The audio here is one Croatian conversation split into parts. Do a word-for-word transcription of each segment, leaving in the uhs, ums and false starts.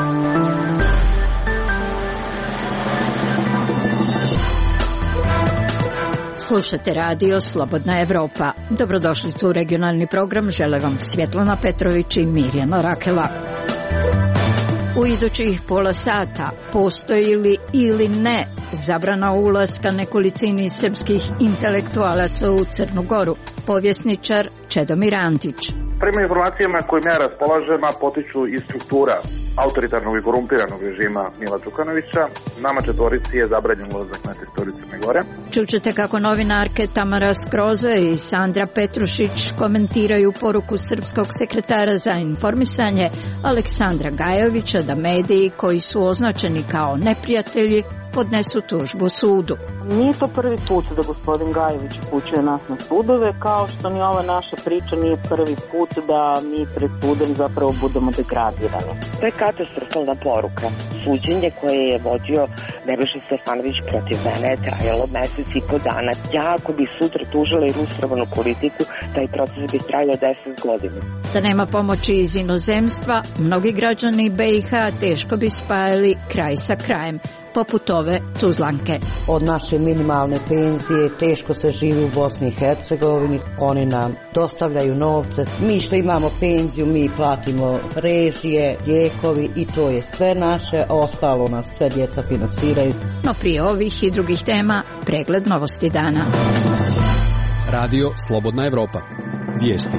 Slušate radio Slobodna Evropa. Dobrodošli u regionalni program. Žele vam Svjetlana Petrović i Mirjana Rakela. U idućih pola sata postoji li ili ne zabrana ulaska nekolicini srpskih intelektualaca u Crnu Goru? Povjesničar Čedomir Antić. Prema informacijama kojim ja raspolažem, potiču iz struktura autoritarnog i korumpiranog režima Mila Đukanovića. Nama četvorici je zabranjen ulazak na teritoriju Crne Gore. Čućete kako novinarke Tamara Skroza i Sandra Petrušić komentiraju poruku srpskog sekretara za informisanje Aleksandra Gajovića da mediji koji su označeni kao neprijatelji podnesu tužbu sudu. Nije to prvi put da gospodin Gajović upućuje nas na sudove, kao što ni ova naša priča nije prvi put da mi pred sudom zapravo budemo degradirani. To je katastrofalna poruka. Suđenje koje je vodio Nebojša Stefanović protiv mene je trajalo mesec i po dana. Ja ako bi sutra tužila i rustrovanu politiku, taj proces bi trajao deset godina. Da nema pomoći iz inozemstva, mnogi građani B i H teško bi spajali kraj sa krajem, poput ove Tuzlanke. Od naše minimalne penzije teško se živi u Bosni i Hercegovini. Oni nam dostavljaju novce. Mi što imamo penziju, mi platimo režije, lijekovi i to je sve naše, a ostalo nas sve djeca finansiraju. No prije ovih i drugih tema, pregled novosti dana. Radio Slobodna Evropa. Vijesti.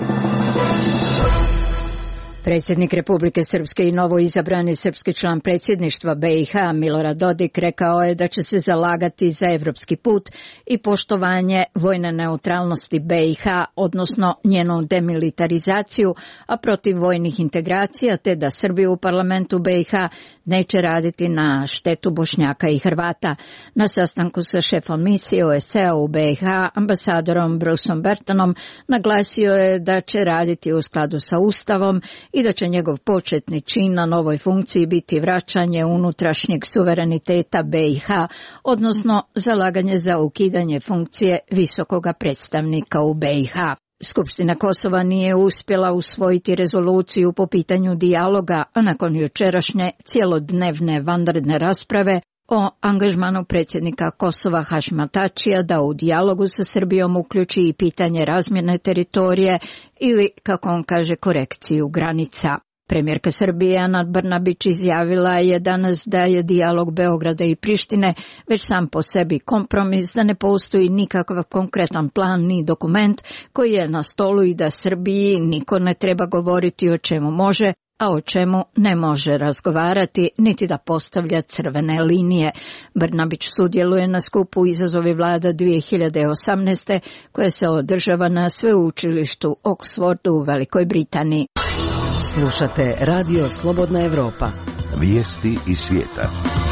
Predsjednik Republike Srpske i novo izabrani srpski član predsjedništva B i H Milorad Dodik rekao je da će se zalagati za evropski put i poštovanje vojne neutralnosti B i H, odnosno njenu demilitarizaciju, a protiv vojnih integracija, te da Srbija u parlamentu B i H neće raditi na štetu Bošnjaka i Hrvata. Na sastanku sa šefom misije O S C-a u B i H, ambasadorom Bruceom Bertonom, naglasio je da će raditi u skladu sa Ustavom i da će njegov početni čin na novoj funkciji biti vraćanje unutrašnjeg suvereniteta B i H, odnosno zalaganje za ukidanje funkcije visokoga predstavnika u B i H. Skupština Kosova nije uspjela usvojiti rezoluciju po pitanju dijaloga, a nakon jučerašnje cijelodnevne vanredne rasprave o angažmanu predsjednika Kosova Hašima Tačija da u dijalogu sa Srbijom uključi i pitanje razmjene teritorije ili, kako on kaže, korekciju granica. Premijerka Srbije Ana Brnabić izjavila je danas da je dijalog Beograda i Prištine već sam po sebi kompromis, da ne postoji nikakav konkretan plan ni dokument koji je na stolu i da Srbiji niko ne treba govoriti o čemu može, a o čemu ne može razgovarati, niti da postavlja crvene linije. Brnabić sudjeluje na skupu Izazovi vlada dvije hiljade osamnaeste koja se održava na sveučilištu Oxfordu u Velikoj Britaniji. Slušate Radio Slobodna Evropa. Vijesti iz svijeta.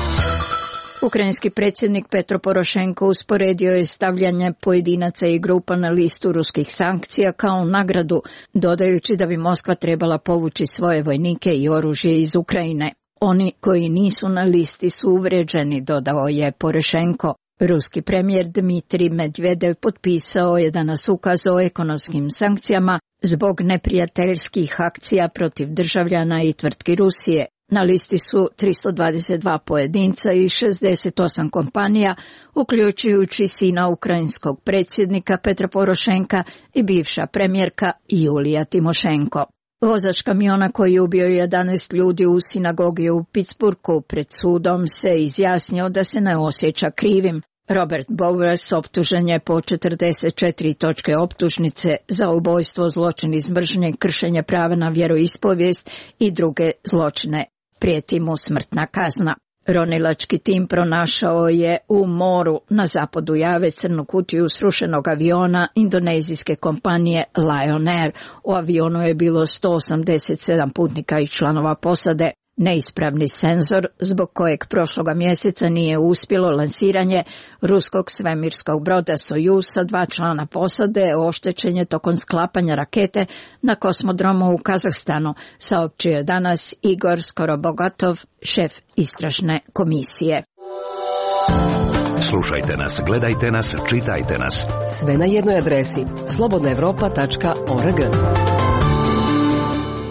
Ukrajinski predsjednik Petro Porošenko usporedio je stavljanje pojedinaca i grupa na listu ruskih sankcija kao nagradu, dodajući da bi Moskva trebala povući svoje vojnike i oružje iz Ukrajine. Oni koji nisu na listi su uvrijeđeni, dodao je Porošenko. Ruski premijer Dmitrij Medvedev potpisao je danas ukaz o ekonomskim sankcijama zbog neprijateljskih akcija protiv državljana i tvrtki Rusije. Na listi su tristo dvadeset dva pojedinca i šezdeset osam kompanija, uključujući sina ukrajinskog predsjednika Petra Porošenka i bivša premijerka Julija Timošenko. Vozač kamiona koji je ubio jedanaest ljudi u sinagogi u Pittsburghu pred sudom se izjasnio da se ne osjeća krivim. Robert Bowers optužen je po četrdeset četiri točke optužnice za ubojstvo, zločin iz mržnje, kršenje prava na vjeroispovijest i druge zločine. Prijeti mu smrtna kazna. Ronilački tim pronašao je u moru na zapadu Jave crnu kutiju srušenog aviona indonezijske kompanije Lion Air. U avionu je bilo sto osamdeset sedam putnika i članova posade. Neispravni senzor, zbog kojeg prošloga mjeseca nije uspjelo lansiranje ruskog svemirskog broda Sojuz sa dva člana posade, oštećen je tokom sklapanja rakete na kosmodromu u Kazahstanu, saopćio je danas Igor Skorobogatov, šef istražne komisije. Slušajte nas, gledajte nas, čitajte nas. Sve na jednoj adresi slobodna evropa tačka org.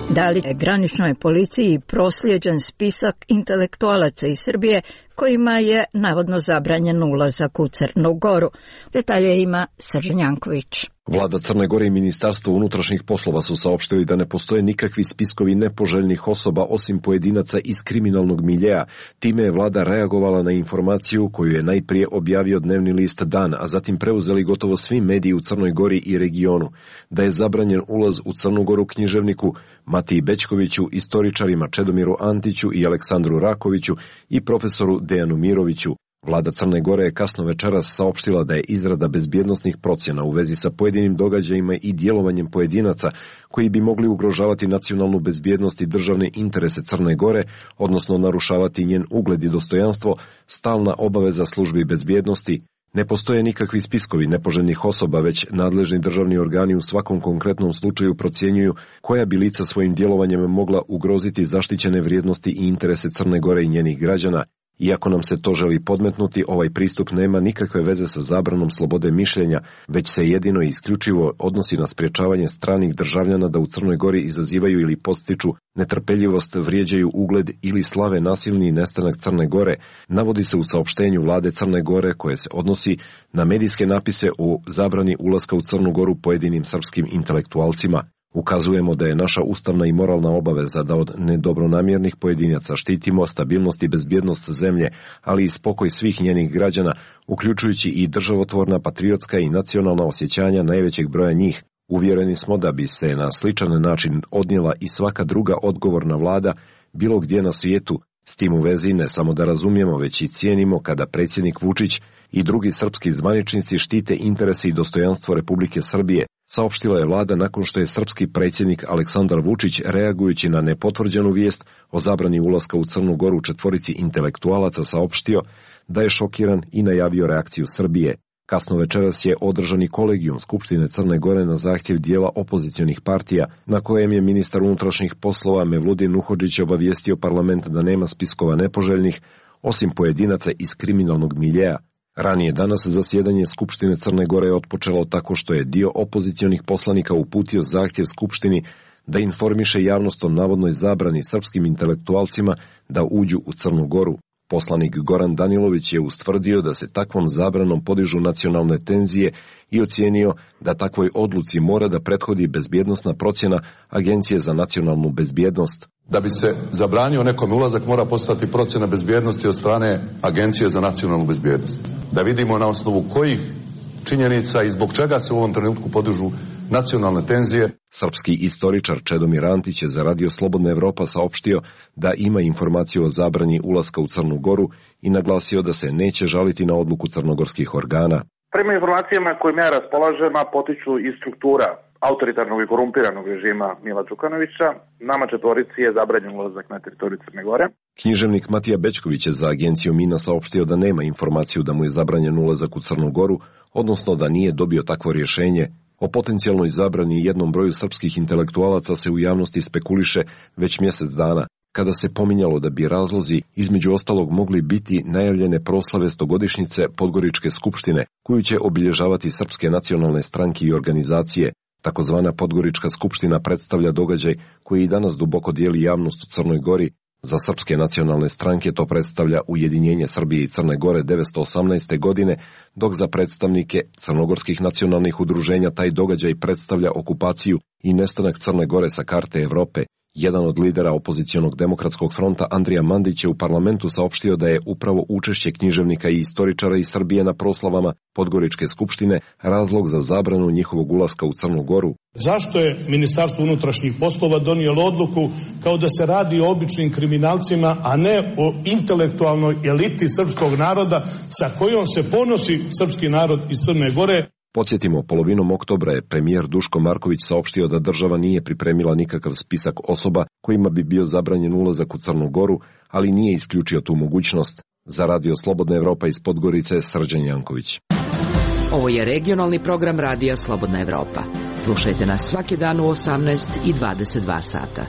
Da li je graničnoj policiji proslijeđen spisak intelektualaca iz Srbije kojima je navodno zabranjen ulazak u Crnu Goru? Detalje ima Srđan Janković. Vlada Crne Gore i Ministarstvo unutrašnjih poslova su saopštili da ne postoje nikakvi spiskovi nepoželjnih osoba osim pojedinaca iz kriminalnog miljeja. Time je vlada reagovala na informaciju koju je najprije objavio dnevni list Dan, a zatim preuzeli gotovo svi mediji u Crnoj Gori i regionu. Da je zabranjen ulaz u Crnu Goru književniku Matiji Bećkoviću, istoričarima Čedomiru Antiću i Aleksandru Rakoviću i profesoru Dejanu Miroviću. Vlada Crne Gore je kasno večeras saopštila da je izrada bezbjednosnih procjena u vezi sa pojedinim događajima i djelovanjem pojedinaca koji bi mogli ugrožavati nacionalnu bezbjednost i državne interese Crne Gore, odnosno narušavati njen ugled i dostojanstvo, stalna obaveza službi bezbjednosti. Ne postoje nikakvi spiskovi nepoželjnih osoba, već nadležni državni organi u svakom konkretnom slučaju procjenjuju koja bi lica svojim djelovanjem mogla ugroziti zaštićene vrijednosti i interese Crne Gore i njenih građana. Iako nam se to želi podmetnuti, ovaj pristup nema nikakve veze sa zabranom slobode mišljenja, već se jedino i isključivo odnosi na sprječavanje stranih državljana da u Crnoj Gori izazivaju ili podstiču netrpeljivost, vrijeđaju ugled ili slave nasilni nestanak Crne Gore, navodi se u saopštenju vlade Crne Gore koje se odnosi na medijske napise o zabrani ulaska u Crnu Goru pojedinim srpskim intelektualcima. Ukazujemo da je naša ustavna i moralna obaveza da od nedobronamjernih pojedinaca štitimo stabilnost i bezbjednost zemlje, ali i spokoj svih njenih građana, uključujući i državotvorna, patriotska i nacionalna osjećanja najvećeg broja njih. Uvjereni smo da bi se na sličan način odnijela i svaka druga odgovorna vlada bilo gdje na svijetu. S tim u vezi ne samo da razumijemo, već i cijenimo kada predsjednik Vučić i drugi srpski zvaničnici štite interese i dostojanstvo Republike Srbije, saopštila je vlada nakon što je srpski predsjednik Aleksandar Vučić, reagujući na nepotvrđenu vijest o zabrani ulaska u Crnu Goru četvorici intelektualaca, saopštio da je šokiran i najavio reakciju Srbije. Kasno večeras je održani kolegijum Skupštine Crne Gore na zahtjev dijela opozicionih partija, na kojem je ministar unutrašnjih poslova Mevludin Nuhodžić obavijestio parlament da nema spiskova nepoželjnih, osim pojedinaca iz kriminalnog miljeja. Ranije danas zasjedanje Skupštine Crne Gore je otpočelo tako što je dio opozicionih poslanika uputio zahtjev Skupštini da informiše javnost o navodnoj zabrani srpskim intelektualcima da uđu u Crnu Goru. Poslanik Goran Danilović je ustvrdio da se takvom zabranom podižu nacionalne tenzije i ocijenio da takvoj odluci mora da prethodi bezbjednosna procjena Agencije za nacionalnu bezbjednost. Da bi se zabranio nekom ulazak mora postati procjena bezbjednosti od strane Agencije za nacionalnu bezbjednost. Da vidimo na osnovu kojih činjenica i zbog čega se u ovom trenutku podižu nacionalne tenzije. Srpski istoričar Čedomir Antić je za Radio Slobodna Evropa saopštio da ima informaciju o zabrani ulaska u Crnu Goru i naglasio da se neće žaliti na odluku crnogorskih organa. Prema informacijama kojim ja raspolažem, a potiču iz struktura autoritarnog i korumpiranog režima Mila Đukanovića, nama četvorici je zabranjen ulazak na teritoriju Crne Gore. Književnik Matija Bećković je za agenciju Mina saopštio da nema informaciju da mu je zabranjen ulazak u Crnu Goru, odnosno da nije dobio takvo rješenje. O potencijalnoj zabrani jednom broju srpskih intelektualaca se u javnosti spekuliše već mjesec dana, kada se pominjalo da bi razlozi između ostalog mogli biti najavljene proslave stogodišnjice Podgoričke skupštine, koju će obilježavati srpske nacionalne stranke i organizacije. Takozvana Podgorička skupština predstavlja događaj koji i danas duboko dijeli javnost u Crnoj Gori. Za srpske nacionalne stranke to predstavlja ujedinjenje Srbije i Crne Gore devetsto osamnaeste. godine, dok za predstavnike crnogorskih nacionalnih udruženja taj događaj predstavlja okupaciju i nestanak Crne Gore sa karte Evrope. Jedan od lidera opozicionog demokratskog fronta, Andrija Mandić, je u parlamentu saopštio da je upravo učešće književnika i istoričara iz Srbije na proslavama Podgoričke skupštine razlog za zabranu njihovog ulaska u Crnu Goru. Zašto je Ministarstvo unutrašnjih poslova donijelo odluku kao da se radi o običnim kriminalcima, a ne o intelektualnoj eliti srpskog naroda sa kojom se ponosi srpski narod iz Crne Gore? Podsjetimo, polovinom oktobra je premijer Duško Marković saopštio da država nije pripremila nikakav spisak osoba kojima bi bio zabranjen ulazak u Crnu Goru, ali nije isključio tu mogućnost. Za Radio Slobodna Evropa iz Podgorice, Srđan Janković. Ovo je regionalni program Radija Slobodna Evropa. Slušajte nas svaki dan u osamnaest i dvadeset dva sata.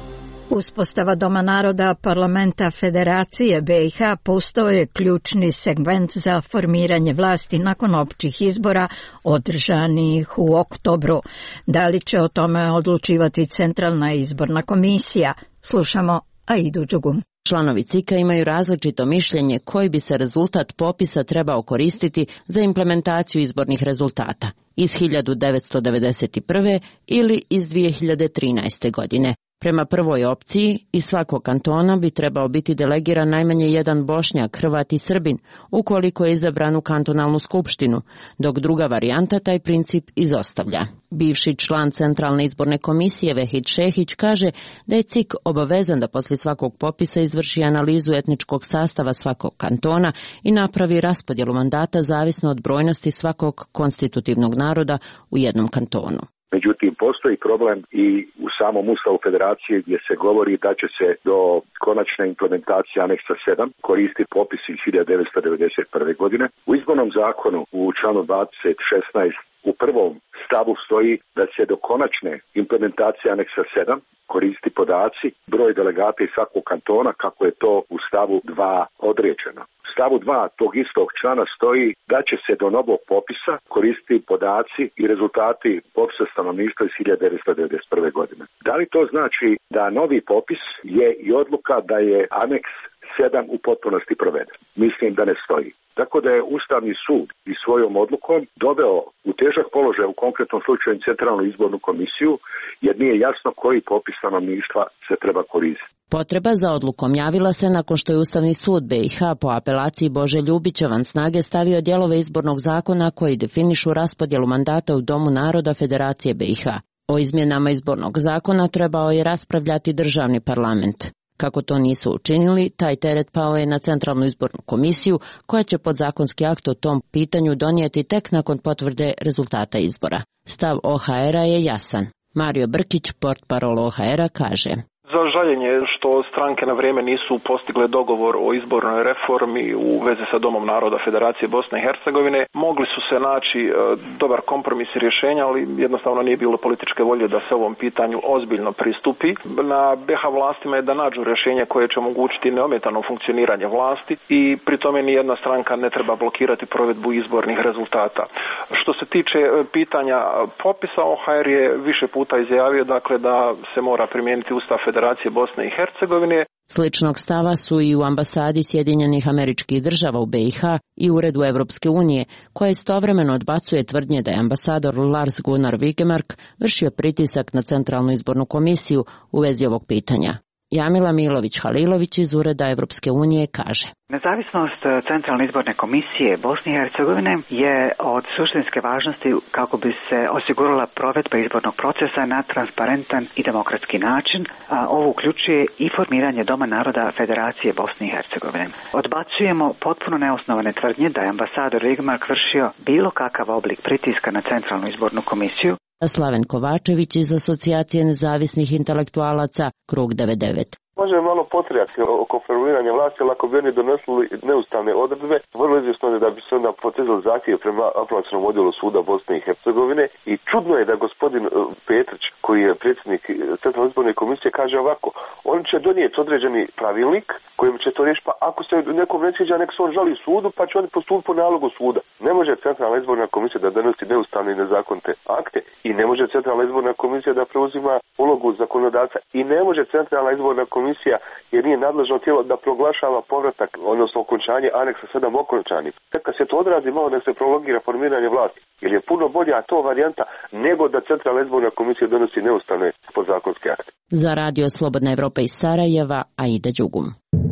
Uspostava Doma naroda parlamenta Federacije B i H postao je ključni segment za formiranje vlasti nakon općih izbora održanih u oktobru. Da li će o tome odlučivati Centralna izborna komisija? Slušamo Aidu Đugum. Članovi C I K-a imaju različito mišljenje koji bi se rezultat popisa trebao koristiti za implementaciju izbornih rezultata iz hiljadu devetsto devedeset prve. ili iz dvije hiljade trinaeste. godine. Prema prvoj opciji, iz svakog kantona bi trebao biti delegiran najmanje jedan Bošnjak, Hrvat i Srbin, ukoliko je izabran u kantonalnu skupštinu, dok druga varijanta taj princip izostavlja. Bivši član Centralne izborne komisije Vehid Šehić kaže da je C I K obavezan da poslije svakog popisa izvrši analizu etničkog sastava svakog kantona i napravi raspodjelu mandata zavisno od brojnosti svakog konstitutivnog naroda u jednom kantonu. Međutim, postoji problem i u samom Ustavu Federacije gdje se govori da će se do konačne implementacije aneksa sedam koristiti popis iz hiljadu devetsto devedeset prve. godine. U izbornom zakonu u članu dvadeset šesnaest u prvom stavu stoji da se do konačne implementacije aneksa sedam koristi podaci, broj delegata iz svakog kantona, kako je to u stavu dva određeno. U stavu dva tog istog člana stoji da će se do novog popisa koristiti podaci i rezultati popisa stanovništva iz hiljadu devetsto devedeset prve. godine. Da li to znači da novi popis je i odluka da je aneks sedam u potpunosti proveden? Mislim da ne stoji. Tako da je Ustavni sud i svojom odlukom doveo u težak položaj u konkretnom slučaju Centralnu izbornu komisiju, jer nije jasno koji popis stanovništva se treba koristiti. Potreba za odlukom javila se nakon što je Ustavni sud B i H po apelaciji Bože Ljubića van snage stavio dijelove izbornog zakona koji definišu raspodjelu mandata u Domu naroda Federacije B i H. O izmjenama izbornog zakona trebao je raspravljati državni parlament. Kako to nisu učinili, taj teret pao je na Centralnu izbornu komisiju, koja će podzakonski akt o tom pitanju donijeti tek nakon potvrde rezultata izbora. Stav O H R-a je jasan. Mario Brkić, portparol O H R-a, kaže: Za žaljenje što stranke na vrijeme nisu postigle dogovor o izbornoj reformi u vezi sa Domom naroda Federacije Bosne i Hercegovine. Mogli su se naći e, dobar kompromis i rješenja, ali jednostavno nije bilo političke volje da se ovom pitanju ozbiljno pristupi. Na B i H vlastima je da nađu rješenje koje će omogućiti neometano funkcioniranje vlasti i pri tome ni jedna stranka ne treba blokirati provedbu izbornih rezultata. Što se tiče pitanja popisa, O H R je više puta izjavio dakle da se mora primijeniti Ustav Federacije Bosne i Hercegovine. Sličnog stava su i u ambasadi Sjedinjenih Američkih Država u B i H i Uredu Evropske unije, koja istovremeno odbacuje tvrdnje da je ambasador Lars Gunnar Vigemark vršio pritisak na Centralnu izbornu komisiju u vezi ovog pitanja. Jamila Milović-Halilović iz Ureda Evropske unije kaže: Nezavisnost Centralne izborne komisije Bosne i Hercegovine je od suštinske važnosti kako bi se osigurala provedba izbornog procesa na transparentan i demokratski način, a ovo uključuje i formiranje Doma naroda Federacije Bosne i Hercegovine. Odbacujemo potpuno neosnovane tvrdnje da je ambasador Vigemark vršio bilo kakav oblik pritiska na Centralnu izbornu komisiju. Slaven Kovačević iz Asocijacije nezavisnih intelektualaca, Krug devedeset devet. Može malo potrjati oko formiranja vlasti, ali ako bi oni donosili neustavne odredbe, vrlo izvjesno je da bi se onda potezali zahtjev prema apelacionom odjelu suda Bosne i Hercegovine. I čudno je da gospodin Petrić, koji je predsjednik Centralne izborne komisije, kaže ovako: on će donijeti određeni pravilnik kojim će to riješiti, pa ako se nekom ne sviđa, nek se on žali sudu, pa će on postupiti po nalogu suda. Ne može Centralna izborna komisija da donosi neustavne i nezakonite akte i ne može Centralna izborna komisija da preuzima ulogu zakonodavca i ne može Centralna izborna komisija komisija jer nije nadležno tijelo da proglašava povratak, odnosno okončanje aneksa sedam okončanim. Kad se to odrazi malo da se prolongira formiranje vlasti, jer je puno bolja to varijanta nego da Centralna izborna komisija donosi neustavne podzakonske akte. Za Radio Slobodna Evropa iz Sarajeva, Aida Đugum.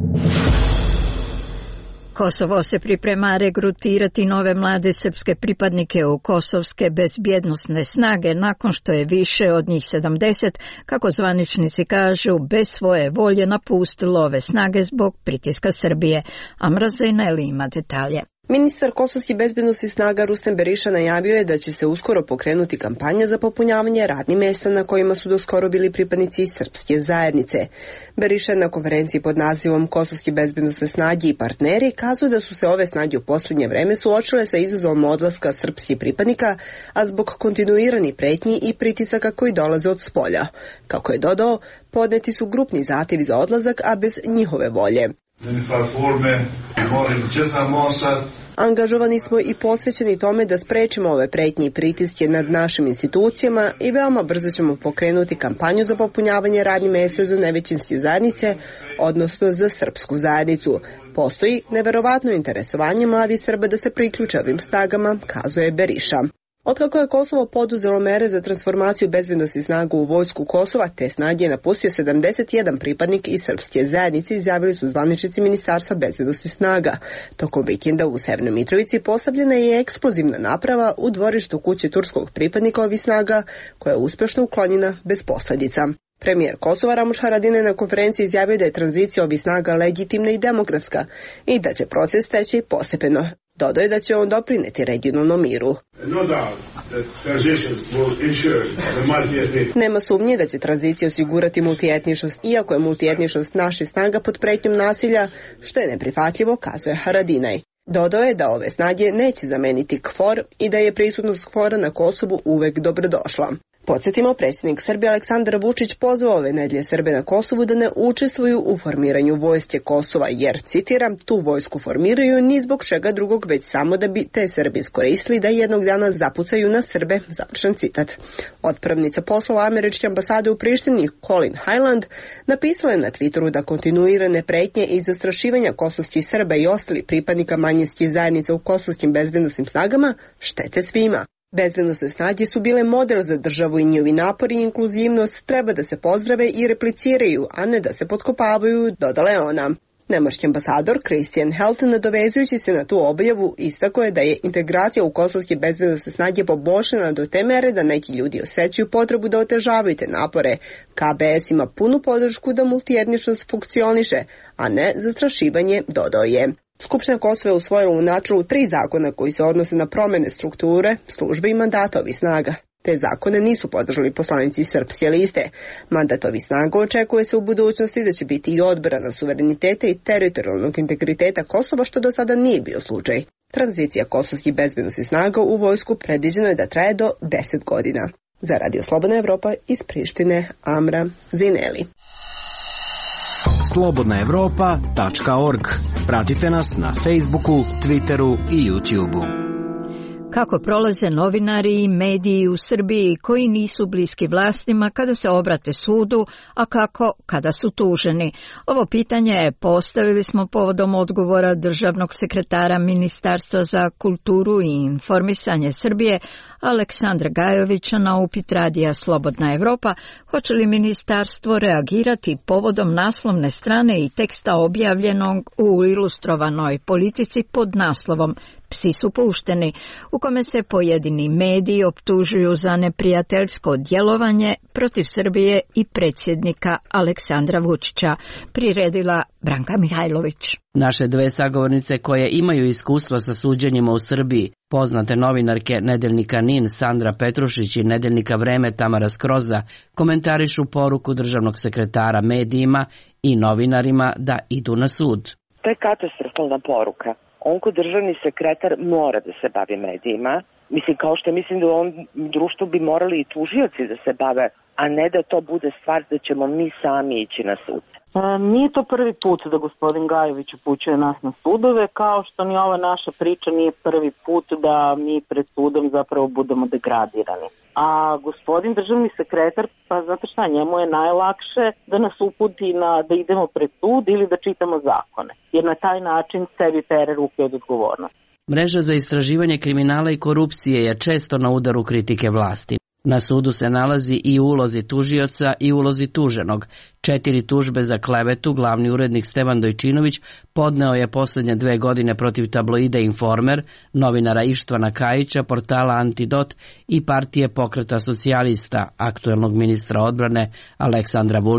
Kosovo se priprema regrutirati nove mlade srpske pripadnike u kosovske bezbjednosne snage nakon što je više od njih sedamdeset, kako zvaničnici kažu, bez svoje volje napustilo ove snage zbog pritiska Srbije. Amra Zejneli ima detalje. Ministar kosovskih bezbednosnih snaga Rustem Beriša najavio je da će se uskoro pokrenuti kampanja za popunjavanje radnih mesta na kojima su doskoro bili pripadnici srpske zajednice. Beriša na konferenciji pod nazivom Kosovske bezbednosne snage i partneri kazuje da su se ove snage u posljednje vreme suočile sa izazovom odlaska srpskih pripadnika, a zbog kontinuiranih pretnji i pritisaka koji dolaze od spolja. Kako je dodao, podneti su grupni zahtjevi za odlazak, a bez njihove volje. Angažovani smo i posvećeni tome da sprečimo ove pretnje i pritiske nad našim institucijama i veoma brzo ćemo pokrenuti kampanju za popunjavanje radnih mjesta za nevećinske zajednice, odnosno za srpsku zajednicu. Postoji neverovatno interesovanje mladih Srba da se priključe ovim snagama, kazuje Beriša. Otkako je Kosovo poduzelo mere za transformaciju bezbednosnih snaga u vojsku Kosova, te snage je napustio sedamdeset jedan pripadnik iz srpske zajednice, izjavili su zvaničnici Ministarstva bezbednosnih snaga. Tokom vikenda u Severnoj Mitrovici postavljena je eksplozivna naprava u dvorištu kuće turskog pripadnika ovih snaga, koja je uspješno uklonjena bez posljedica. Premijer Kosova Ramuš Haradinaj na konferenciji izjavio da je tranzicija ovih snaga legitimna i demokratska i da će proces teći postepeno. Dodao je da će on doprineti regionalnom miru. Nema sumnje da će tranzicija osigurati multietničnost, iako je multietničnost naših snaga pod pretnjom nasilja, što je neprihvatljivo, kazuje Haradinaj. Dodao je da ove snage neće zameniti KFOR i da je prisutnost KFOR-a na Kosovu uvek dobrodošla. Podsjetimo, predsjednik Srbije Aleksandar Vučić pozvao ove nedjelje Srbe na Kosovu da ne učestvuju u formiranju vojske Kosova jer, citiram, tu vojsku formiraju ni zbog čega drugog, već samo da bi te Srbi iskoristili da jednog dana zapucaju na Srbe, završen citat. Otpravnica poslova američke ambasade u Prištini Colin Highland napisala je na Twitteru da kontinuirane pretnje i zastrašivanja kosovskih Srba i ostali pripadnika manjinskih zajednica u kosovskim bezbednosnim snagama štete svima. Bezbednosne snage su bile model za državu i njihovi napori i inkluzivnost treba da se pozdrave i repliciraju, a ne da se potkopavaju, dodala je ona. Nemački ambasador Christian Helt, nadovezujući se na tu objavu, istako je da je integracija u kosovske bezbednosne snage poboljšana do te mere da neki ljudi osjećaju potrebu da otežavaju te napore. K B S ima punu podršku da multietničnost funkcioniše, a ne zastrašivanje, dodao je. Skupština Kosova je usvojila u načelu tri zakona koji se odnose na promjene strukture, službe i mandata ovih snaga. Te zakone nisu podržali poslanici Srpske liste. Mandat ovih snaga očekuje se u budućnosti da će biti i odbrana suvereniteta i teritorijalnog integriteta Kosova, što do sada nije bio slučaj. Tranzicija kosovskih bezbednosnih snaga u vojsku predviđeno je da traje do deset godina. Za Radio Slobodna Evropa iz Prištine, Amra Zineli. slobodna evropa tačka org. Pratite nas na Facebooku, Twitteru i YouTubeu. Kako prolaze novinari i mediji u Srbiji koji nisu bliski vlastima kada se obrate sudu, a kako kada su tuženi? Ovo pitanje postavili smo povodom odgovora državnog sekretara Ministarstva za kulturu i informisanje Srbije Aleksandra Gajovića na upit radija Slobodna Evropa, hoće li ministarstvo reagirati povodom naslovne strane i teksta objavljenog u Ilustrovanoj politici pod naslovom Psi su pušteni, u kome se pojedini mediji optužuju za neprijateljsko djelovanje protiv Srbije i predsjednika Aleksandra Vučića, priredila Branka Mihajlović. Naše dve sagovornice koje imaju iskustvo sa suđenjima u Srbiji, poznate novinarke nedeljnika NIN Sandra Petrušić i nedeljnika Vreme Tamara Skroza, komentarišu poruku državnog sekretara medijima i novinarima da idu na sud. To je katastrofalna poruka. On ko državni sekretar mora da se bavi medijima. Mislim, kao što mislim da u ovom društvu bi morali i tužioci da se bave, a ne da to bude stvar da ćemo mi sami ići na sud. E, nije to prvi put da gospodin Gajović upućuje nas na sudove, kao što ni ova naša priča nije prvi put da mi pred sudom zapravo budemo degradirani. A gospodin državni sekretar, pa znate šta, njemu je najlakše da nas uputi na da idemo pred sud ili da čitamo zakone, jer na taj način sebi pere ruke od odgovornosti. Mreža za istraživanje kriminala i korupcije je često na udaru kritike vlasti. Na sudu se nalazi i u ulozi tužioca i u ulozi tuženog. Četiri tužbe za klevetu glavni urednik Stevan Dojčinović podneo je posljednje dve godine protiv tabloida Informer, novinara Ištvana Kajića, portala Antidot i partije Pokreta socijalista, aktuelnog ministra odbrane Aleksandra Vulina.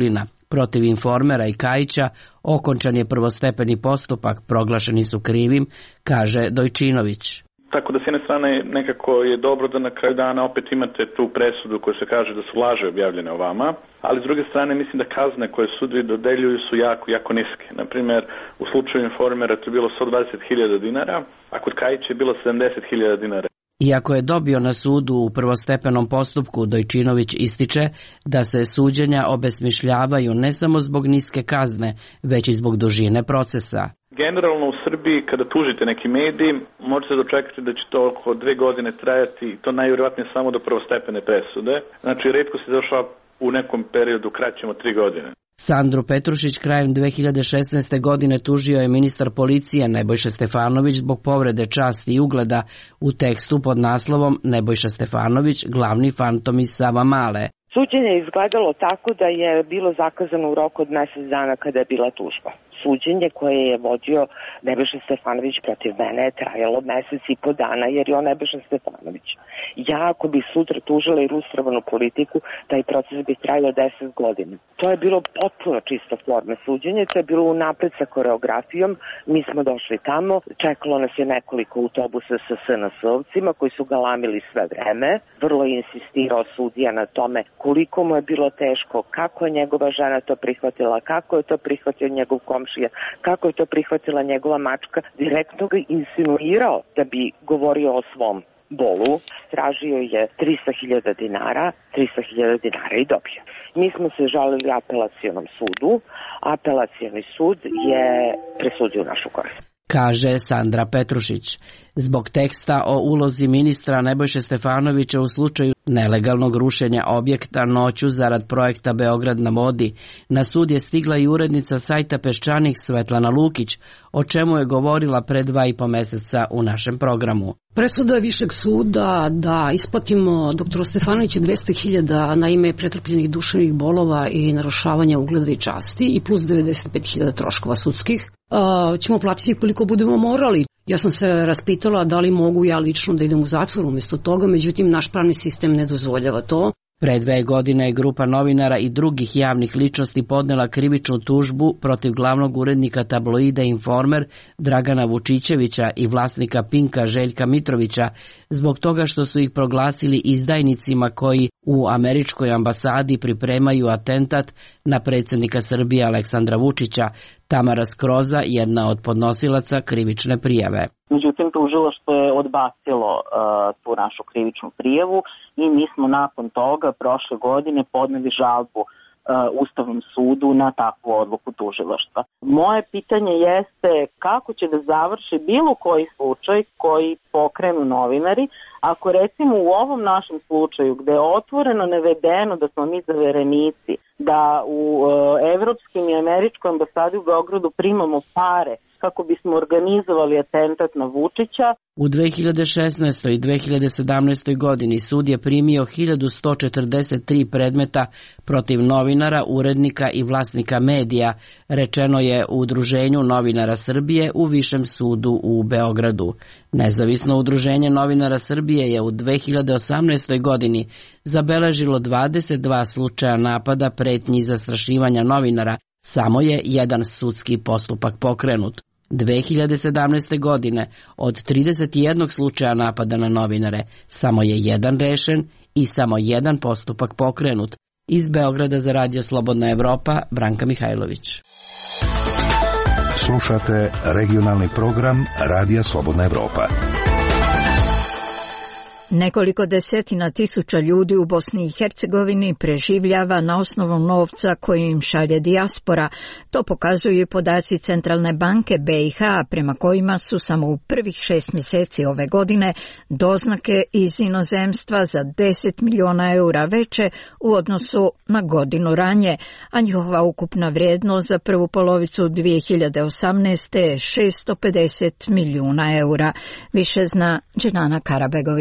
Protiv Informera i Kajića okončan je prvostepeni postupak, proglašeni su krivim, kaže Dojčinović. Tako da s jedne strane nekako je dobro da na kraju dana opet imate tu presudu koja se kaže da su laže objavljene o vama, ali s druge strane mislim da kazne koje sudovi dodeljuju su jako, jako niske. Naprimjer, u slučaju Informera to je bilo sto dvadeset hiljada dinara, a kod Kajića je bilo sedamdeset hiljada dinara. Iako je dobio na sudu u prvostepenom postupku, Dojčinović ističe da se suđenja obesmišljavaju ne samo zbog niske kazne, već i zbog dužine procesa. Generalno u Srbiji kada tužite neki medij, možete dočekati da će to oko dve godine trajati, to najvjerojatnije samo do prvostepene presude. Znači, retko se završava u nekom periodu kraćem od tri godine. Sandru Petrušić krajem dve hiljade šesnaeste. godine tužio je ministar policije Nebojša Stefanović zbog povrede časti i ugleda u tekstu pod naslovom Nebojša Stefanović, glavni fantom iz Savamale. Suđenje je izgledalo tako da je bilo zakazano u roku od mjesec dana kada je bila tužba. Suđenje koje je vodio Nebojša Stefanović protiv mene je trajalo mjesec i po dana jer je on Nebojša Stefanović. Ja ako bi sutra tužila i ilustrovanu politiku, taj proces bi trajao deset godina. To je bilo potpuno čisto forme suđenje, to je bilo unapred sa koreografijom, mi smo došli tamo, čekalo nas je nekoliko autobusa sa S N S-ovcima koji su galamili sve vreme, vrlo je insistirao sudija na tome koliko mu je bilo teško, kako je njegova žena to prihvatila, kako je to prihvatio njegov komšija, kako je to prihvatila njegova mačka, direktno ga insinuirao da bi govorio o svom bolu, tražio je trista hiljada dinara, trista hiljada dinara i dobio. Mi smo se žalili apelacionom sudu, apelacioni sud je presudio našu korist. Kaže Sandra Petrušić. Zbog teksta o ulozi ministra Nebojše Stefanovića u slučaju nelegalnog rušenja objekta noću zarad projekta Beograd na vodi, na sud je stigla i urednica sajta Peščanik Svetlana Lukić, o čemu je govorila pre dva i po meseca u našem programu. Presuda Višeg suda da isplatimo doktoru Stefanoviću dvesta hiljada na ime pretrpljenih duševnih bolova i narušavanja ugleda i časti i plus devedeset pet hiljada troškova sudskih. Uh, ćemo platiti koliko budemo morali. Ja sam se raspitala da li mogu ja lično da idem u zatvor umjesto toga, međutim naš pravni sistem ne dozvoljava to. Pre dve godine je grupa novinara i drugih javnih ličnosti podnela krivičnu tužbu protiv glavnog urednika tabloida Informer Dragana Vučićevića i vlasnika Pinka Željka Mitrovića zbog toga što su ih proglasili izdajnicima koji u američkoj ambasadi pripremaju atentat na predsjednika Srbije Aleksandra Vučića. Tamara Skroza, jedna od podnosilaca krivične prijave. Međutim, tužilaštvo je odbacilo uh, tu našu krivičnu prijavu i mi smo nakon toga prošle godine podneli žalbu uh, Ustavnom sudu na takvu odluku tužilaštva. Moje pitanje jeste kako će da završi bilo koji slučaj koji pokrenu novinari, ako recimo u ovom našem slučaju gde je otvoreno navedeno da smo mi zaverenici, da u uh, evropskim i američkoj ambasadi u Beogradu primamo pare kako bismo organizovali atentat na Vučića. U dve hiljade šesnaestoj i dve hiljade sedamnaestoj. godini sud je primio hiljadu sto četrdeset tri predmeta protiv novinara, urednika i vlasnika medija, rečeno je u Udruženju novinara Srbije u Višem sudu u Beogradu. Nezavisno udruženje novinara Srbije je u dve hiljade osamnaestoj. godini zabeležilo dvadeset dva slučaja napada, pretnji i zastrašivanja novinara, samo je jedan sudski postupak pokrenut. dve hiljade sedamnaeste. godine od trideset jednog slučaja napada na novinare samo je jedan rešen i samo jedan postupak pokrenut. Iz Beograda za Radio Slobodna Evropa, Branka Mihajlović. Slušate regionalni program Radija Slobodna Evropa. Nekoliko desetina tisuća ljudi u Bosni i Hercegovini preživljava na osnovu novca koji im šalje dijaspora. To pokazuju podaci Centralne banke B i H, prema kojima su samo u prvih šest mjeseci ove godine doznake iz inozemstva za deset miliona eura veće u odnosu na godinu ranije, a njihova ukupna vrijednost za prvu polovicu dvije hiljade osamnaeste. je šesto pedeset milijuna eura. Više zna Dženana Karabegović.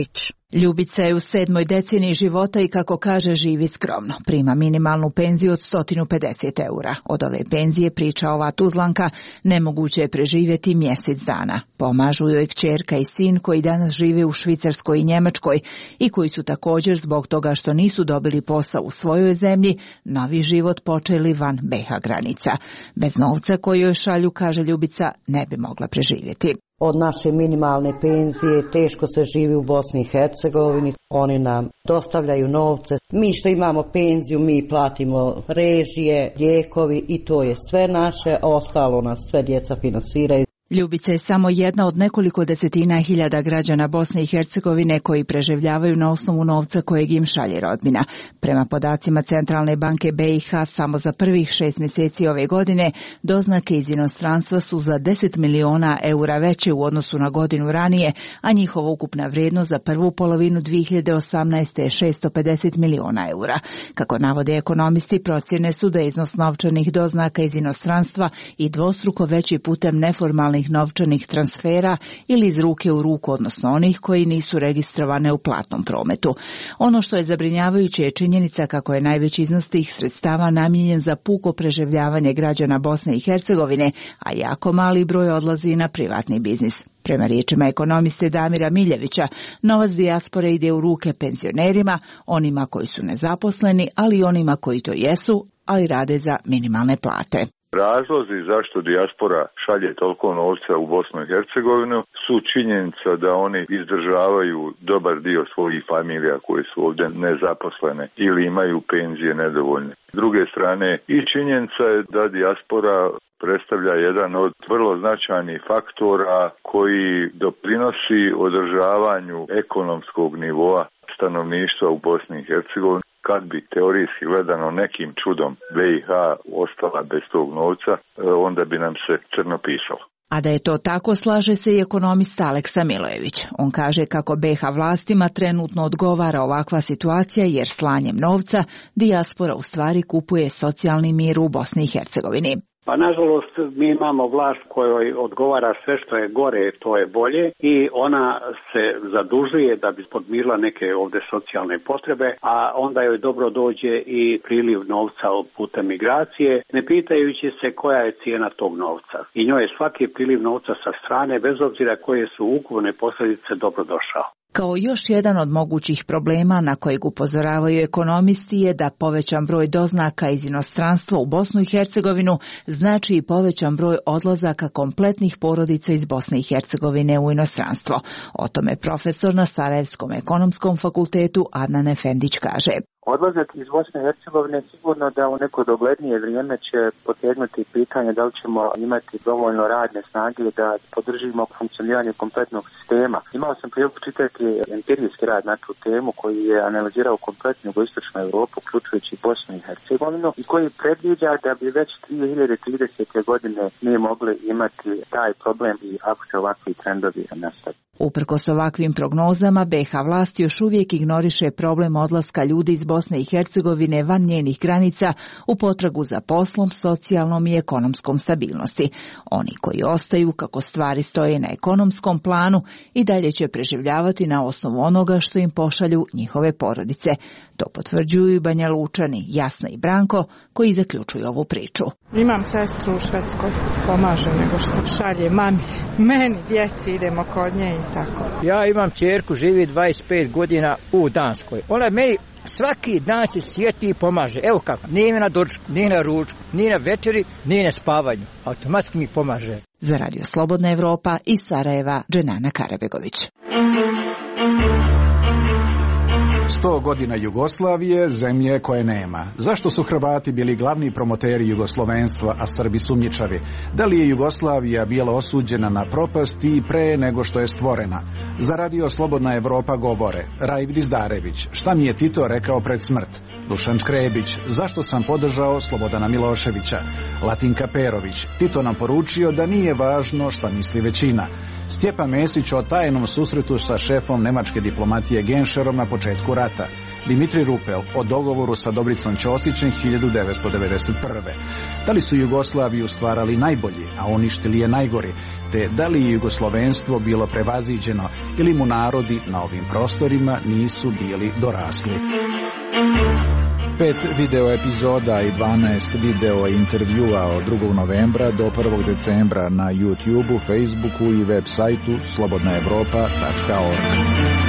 Ljubica je u sedmoj deceniji života i kako kaže živi skromno. Prima minimalnu penziju od sto pedeset eura. Od ove penzije, priča ova Tuzlanka, nemoguće je preživjeti mjesec dana. Pomažu joj kćerka i sin koji danas žive u Švicarskoj i Njemačkoj i koji su također zbog toga što nisu dobili posao u svojoj zemlji, novi život počeli van B iH granica. Bez novca koji joj šalju, kaže Ljubica, ne bi mogla preživjeti. Od naše minimalne penzije teško se živi u Bosni i Hercegovini, oni nam dostavljaju novce. Mi što imamo penziju, mi platimo režije, lijekovi i to je sve naše, ostalo nas sve djeca finansiraju. Ljubica je samo jedna od nekoliko desetina hiljada građana Bosne i Hercegovine koji preživljavaju na osnovu novca kojeg im šalje rodbina. Prema podacima Centralne banke B iH, samo za prvih šest mjeseci ove godine doznake iz inostranstva su za deset miliona eura veće u odnosu na godinu ranije, a njihova ukupna vrijednost za prvu polovinu dvije hiljade osamnaeste je šesto pedeset miliona eura. Kako navode ekonomisti, procjene su da je iznos novčanih doznaka iz inostranstva i dvostruko veći putem neformalnih novčanih transfera ili iz ruke u ruku, odnosno onih koji nisu registrovane u platnom prometu. Ono što je zabrinjavajuće je činjenica kako je najveći iznos tih sredstava namijenjen za puko preživljavanje građana Bosne i Hercegovine, a jako mali broj odlazi na privatni biznis. Prema riječima ekonomiste Damira Miljevića, novac dijaspore ide u ruke penzionerima, onima koji su nezaposleni, ali i onima koji to jesu, ali rade za minimalne plate. Razlozi zašto dijaspora šalje toliko novca u Bosnu i Hercegovinu su činjenica da oni izdržavaju dobar dio svojih familija koje su ovdje nezaposlene ili imaju penzije nedovoljne. S druge strane i činjenica je da dijaspora predstavlja jedan od vrlo značajnih faktora koji doprinosi održavanju ekonomskog nivoa stanovništva u Bosni i Hercegovini. Kad bi teorijski gledano nekim čudom B iH ostala bez tog novca, onda bi nam se crno pisalo. A da je to tako, slaže se i ekonomist Aleksa Milojević. On kaže kako B iH vlastima trenutno odgovara ovakva situacija jer slanjem novca dijaspora u stvari kupuje socijalni mir u Bosni i Hercegovini. Pa nažalost mi imamo vlast kojoj odgovara sve što je gore, to je bolje i ona se zadužuje da bi podmirila neke ovdje socijalne potrebe, a onda joj dobro dođe i priliv novca putem migracije, ne pitajući se koja je cijena tog novca. I njoj je svaki priliv novca sa strane, bez obzira koje su ukupne posljedice, dobro došao. Kao još jedan od mogućih problema na kojeg upozoravaju ekonomisti je da povećan broj doznaka iz inostranstva u Bosnu i Hercegovinu znači i povećan broj odlazaka kompletnih porodica iz Bosne i Hercegovine u inostranstvo. O tome profesor na Sarajevskom ekonomskom fakultetu Adnan Efendić kaže. Odlazak iz Bosne i Hercegovine sigurno da u neko doglednije vrijeme će potegnuti pitanje da li ćemo imati dovoljno radne snage da podržimo funkcioniranje kompletnog sistema. Imao sam priliku čitati empirijski rad na tu temu koji je analizirao kompletnu jugoistočnu Europu, uključujući Bosnu i Hercegovinu, i koji predviđa da bi već dvije hiljade tridesete godine mi mogli imati taj problem i ako se ovakvi trendovi nastave. Uprkos ovakvim prognozama, B iH vlast još uvijek ignoriše problem odlaska ljudi iz Bosne i Hercegovine van njenih granica u potragu za poslom, socijalnom i ekonomskom stabilnosti. Oni koji ostaju, kako stvari stoje na ekonomskom planu, i dalje će preživljavati na osnovu onoga što im pošalju njihove porodice. To potvrđuju i Banja Lučani, Jasna i Branko, koji zaključuju ovu priču. Imam sestru u Švedskoj, pomaže nego što šalje mami. Meni, djeci, idemo kod nje i tako. Ja imam ćerku, živi dvadeset pet godina u Danskoj. Ona meni svaki dan se sjeti i pomaže. Evo kako, nije na doručku, nije na ručku, nije na večeri, nije na spavanju. Automatski mi pomaže. Za Radio Slobodna Evropa iz Sarajeva, Dženana Karabegović. Sto godina Jugoslavije, zemlje koje nema. Zašto su Hrvati bili glavni promoteri jugoslovenstva, a Srbi sumnjičavi? Da li je Jugoslavija bila osuđena na propast i pre nego što je stvorena? Za Radio Slobodna Evropa govore Raif Dizdarević, šta mi je Tito rekao pred smrt? Dušan Škrebić, zašto sam podržao Slobodana Miloševića? Latinka Perović, Tito nam poručio da nije važno šta misli većina. Stjepan Mesić o tajnom susretu sa šefom nemačke diplomatije Genšerom na početku rata. Dimitri Rupel o dogovoru sa Dobricom Ćosićem hiljadu devetsto devedeset prve. Da li su Jugoslaviju stvarali najbolji, a uništili je najgori, te da li je jugoslovenstvo bilo prevaziđeno ili mu narodi na ovim prostorima nisu bili dorasli. Pet video epizoda i dvanaest video intervjua od drugog novembra do prvog decembra na YouTubeu, Facebooku i web sajtu slobodna evropa tačka org.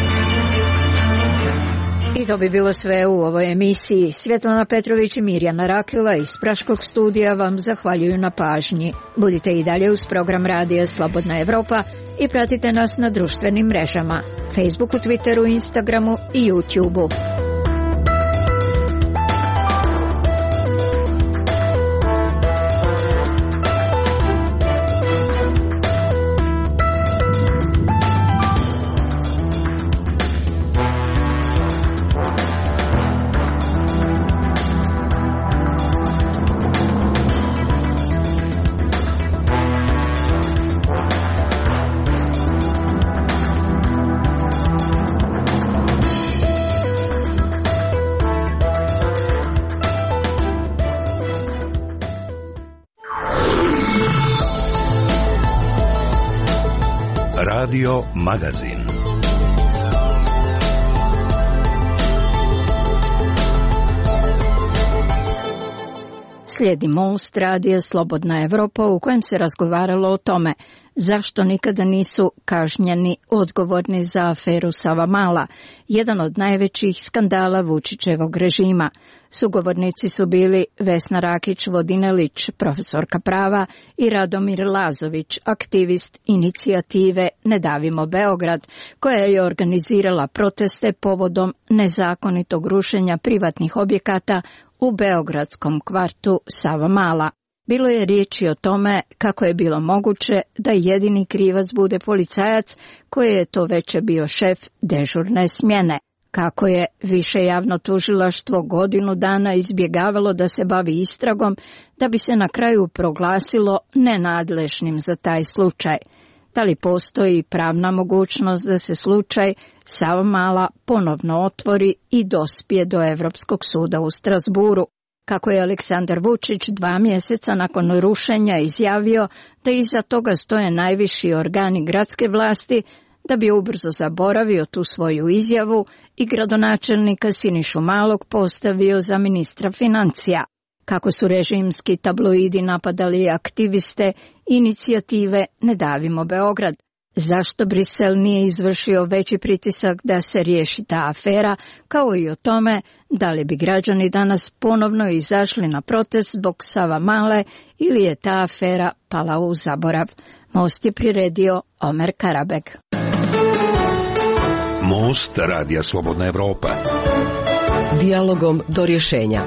I to bi bilo sve u ovoj emisiji. Svjetlana Petrović i Mirjana Rakila iz Praškog studija vam zahvaljuju na pažnji. Budite i dalje uz program radija Slobodna Evropa i pratite nas na društvenim mrežama, Facebooku, Twitteru, Instagramu i YouTubeu. Radio Magazin. Slijedi Most radija Slobodna Evropa u kojem se razgovaralo o tome zašto nikada nisu kažnjeni odgovorni za aferu Savamala, jedan od najvećih skandala Vučićevog režima. Sugovornici su bili Vesna Rakić-Vodinelić, profesorka prava, i Radomir Lazović, aktivist inicijative Ne davimo Beograd, koja je organizirala proteste povodom nezakonitog rušenja privatnih objekata u beogradskom kvartu Savamala. Bilo je riječi o tome kako je bilo moguće da jedini krivac bude policajac koji je to veče bio šef dežurne smjene. Kako je više javno tužilaštvo godinu dana izbjegavalo da se bavi istragom da bi se na kraju proglasilo nenadležnim za taj slučaj. Da li postoji pravna mogućnost da se slučaj Savamala ponovno otvori i dospije do Evropskog suda u Strasburu? Kako je Aleksandar Vučić dva mjeseca nakon rušenja izjavio da iza toga stoje najviši organi gradske vlasti, da bi ubrzo zaboravio tu svoju izjavu i gradonačelnika Sinišu Malog postavio za ministra financija. Kako su režimski tabloidi napadali aktiviste inicijative Ne davimo Beograd. Zašto Brisel nije izvršio veći pritisak da se riješi ta afera, kao i o tome da li bi građani danas ponovno izašli na protest zbog Savamale ili je ta afera pala u zaborav. Most je priredio Omer Karabeg. Most radija Slobodna Evropa. Dijalogom do rješenja.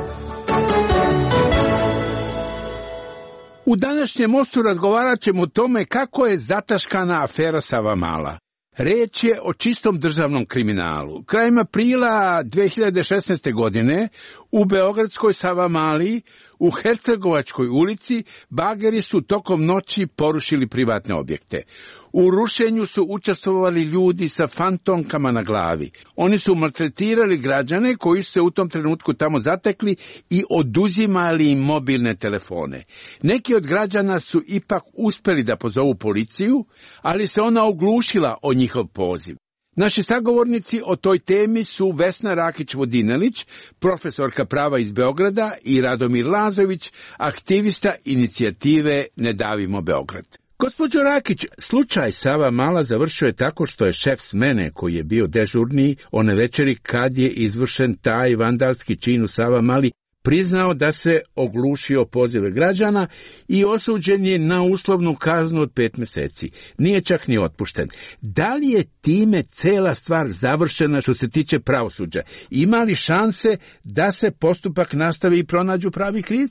U današnjem mostu razgovarat ćemo o tome kako je zataškana afera Savamala. Reč je o čistom državnom kriminalu. Krajem aprila dve hiljade šesnaeste. godine u beogradskoj Savamali u Hercegovačkoj ulici bageri su tokom noći porušili privatne objekte. U rušenju su učestvovali ljudi sa fantomkama na glavi. Oni su maltretirali građane koji su se u tom trenutku tamo zatekli i oduzimali im mobilne telefone. Neki od građana su ipak uspjeli da pozovu policiju, ali se ona oglušila o njihov poziv. Naši sagovornici o toj temi su Vesna Rakić-Vodinelić, profesorka prava iz Beograda, i Radomir Lazović, aktivista inicijative Ne davimo Beograd. Gospođo Rakić, slučaj Savamala završio je tako što je šef smene, koji je bio dežurni one večeri kad je izvršen taj vandalski čin u Savamali, priznao da se oglušio pozive građana i osuđen je na uslovnu kaznu od pet mjeseci. Nije čak ni otpušten. Da li je time cela stvar završena što se tiče pravosuđa? Ima li šanse da se postupak nastavi i pronađu pravi krivci?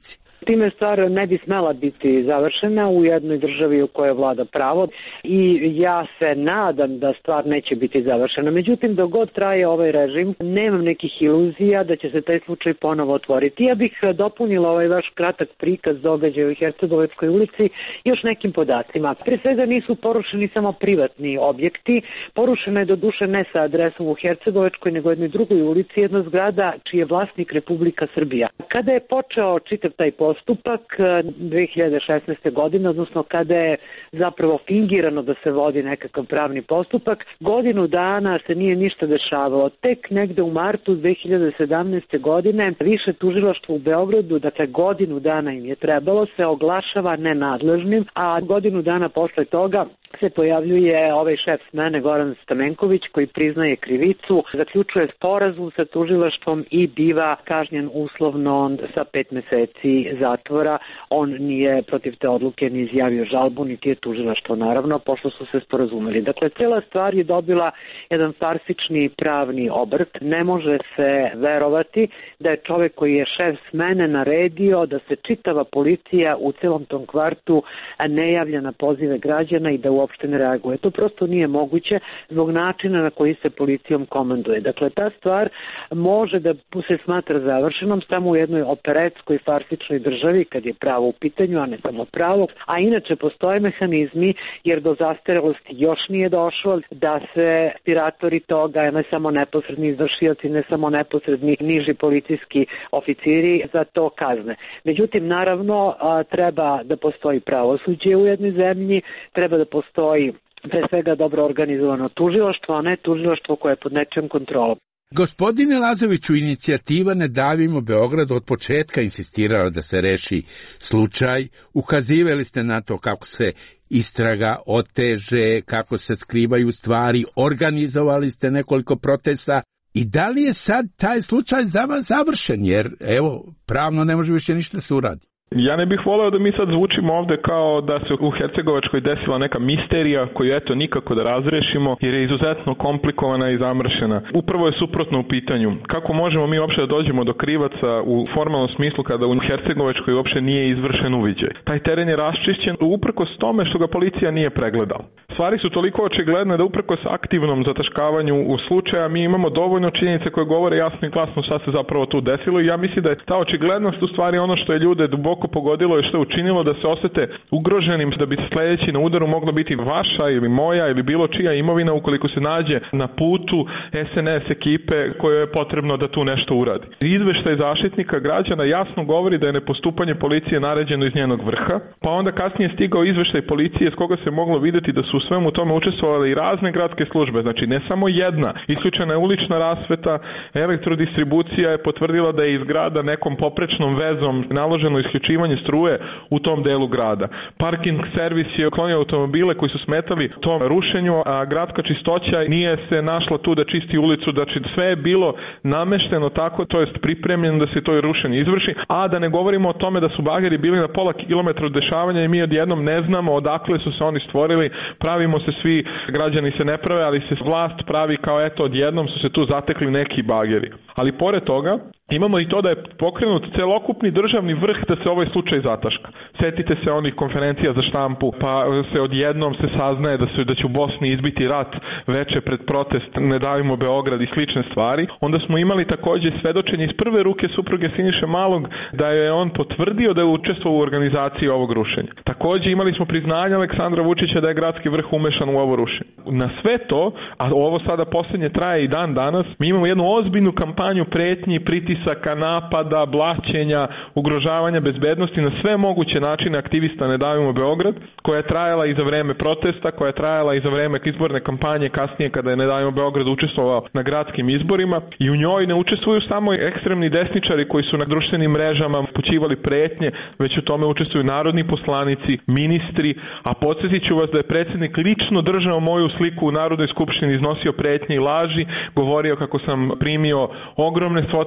Time stvar ne bi smela biti završena u jednoj državi u kojoj vlada pravo i ja se nadam da stvar neće biti završena. Međutim, dok god traje ovaj režim, nemam nekih iluzija da će se taj slučaj ponovo otvoriti. Ja bih dopunila ovaj vaš kratak prikaz događaja u Hercegovačkoj ulici još nekim podacima. Pre svega nisu porušeni samo privatni objekti, porušena je do duše ne sa adresom u Hercegovačkoj, nego jednoj drugoj ulici, jedna zgrada čiji je vlasnik Republika Srbija. Kada je počeo čitav taj postupak dve hiljade šesnaeste. godine, odnosno kada je zapravo fingirano da se vodi nekakav pravni postupak, godinu dana se nije ništa dešavalo. Tek negde u martu dve hiljade sedamnaeste. godine više tužilaštvo u Beogradu, dakle godinu dana im je trebalo, se oglašava nenadležnim, a godinu dana posle toga se pojavljuje ovaj šef smene Goran Stamenković koji priznaje krivicu, zaključuje sporazum sa tužilaštvom i biva kažnjen uslovno sa pet meseci zatvora. On nije protiv te odluke ni izjavio žalbu, niti je tužilaštvo naravno, pošto su se sporazumeli. Dakle, cijela stvar je dobila jedan farsični pravni obrt. Ne može se verovati da je čovjek koji je šef smene naredio da se čitava policija u celom tom kvartu ne javlja na pozive građana i da uopšte ne reaguje. To prosto nije moguće zbog načina na koji se policijom komanduje. Dakle, ta stvar može da se smatra završenom samo u jednoj operetskoj farsičnoj državi kad je pravo u pitanju, a ne samo pravo. A inače postoje mehanizmi, jer do zastarelosti još nije došlo, da se inspiratori toga, ne samo neposredni izvršioci, ne samo neposredni niži policijski oficiri za to kazne. Međutim, naravno, treba da postoji pravosuđe u jednoj zemlji, treba da postoji pre svega dobro organizovano tužilaštvo, a ne tužilaštvo koje je pod nečijom kontrolom. Gospodine Lazoviću, inicijativa Ne davimo Beograd od početka insistirala da se reši slučaj. Ukazivali ste na to kako se istraga oteže, kako se skrivaju stvari, organizovali ste nekoliko protesta. I da li je sad taj slučaj za vas završen? Jer, evo, pravno ne može više ništa se uradi. Ja ne bih voleo da mi sad zvučimo ovde kao da se u Hercegovačkoj desila neka misterija koju eto nikako da razrešimo jer je izuzetno komplikovana i zamršena. Upravo je suprotno u pitanju. Kako možemo mi uopšte da dođemo do krivaca u formalnom smislu kada u Hercegovačkoj uopšte nije izvršen uviđaj? Taj teren je raščišćen uprkos tome što ga policija nije pregledala. Stvari su toliko očigledne da uprkos aktivnom zataškavanju u slučaja mi imamo dovoljno činjenice koje govore jasno i glasno šta se zapravo tu desilo i ja mislim da je ta očiglednost u stvari ono što je ljude duboko pogodilo i što je učinilo da se osete ugroženim, da bi sledeći na udaru mogla biti vaša ili moja ili bilo čija imovina ukoliko se nađe na putu es en es ekipe koje je potrebno da tu nešto uradi. Izveštaj Zaštitnika građana jasno govori da je nepostupanje policije naređeno iz njenog vrha, pa onda kasnije stigao izveštaj policije s koga se moglo videti da su u svemu tome učestvovale i razne gradske službe, znači ne samo jedna. Isključena je ulična rasveta, elektrodistribucija je potvrdila da je iz grada nekom poprečnom vezom naloženo isključivanje struje u tom delu grada. Parking servis je uklonio automobile koji su smetali tom rušenju, a gradska čistoća nije se našla tu da čisti ulicu, znači sve je bilo namešteno tako, to jest pripremljeno da se to rušenje izvrši, a da ne govorimo o tome da su bageri bili na pola kilometra od dešavanja i mi odjednom ne znamo odakle su se oni stvorili, pravimo se svi, građani se ne prave, ali se vlast pravi kao eto odjednom su se tu zatekli neki bageri. Ali pored toga, imamo i to da je pokrenut celokupni državni vrh da se ovaj slučaj zataška. Setite se onih konferencija za štampu, pa se odjednom se saznaje da, su, da će u Bosni izbiti rat veče pred protest Ne davimo Beograd i slične stvari. Onda smo imali takođe svedočenje iz prve ruke supruge Siniše Malog da je on potvrdio da je učestvovao u organizaciji ovog rušenja. Takođe imali smo priznanje Aleksandra Vučića da je gradski vrh umešan u ovo rušenje. Na sve to, a ovo sada poslednje traje i dan danas, mi imamo jednu ozbiljnu kampanju pretnji, pritisaka, napada, blaćenja, ugrožavanja bezbednosti na sve moguće načine aktivista Ne davimo Beograd, koja je trajala i za vreme protesta, koja je trajala i za vreme izborne kampanje kasnije kada je Ne davimo Beograd učestvovao na gradskim izborima i u njoj ne učestvuju samo ekstremni desničari koji su na društvenim mrežama upućivali pretnje, već u tome učestvuju narodni poslanici, ministri, a podsjetit ću vas da je predsjednik lično držao moju sliku u Narodnoj skupštini, iznosio pretnje i laži, govorio kako sam primio ogromne svote novca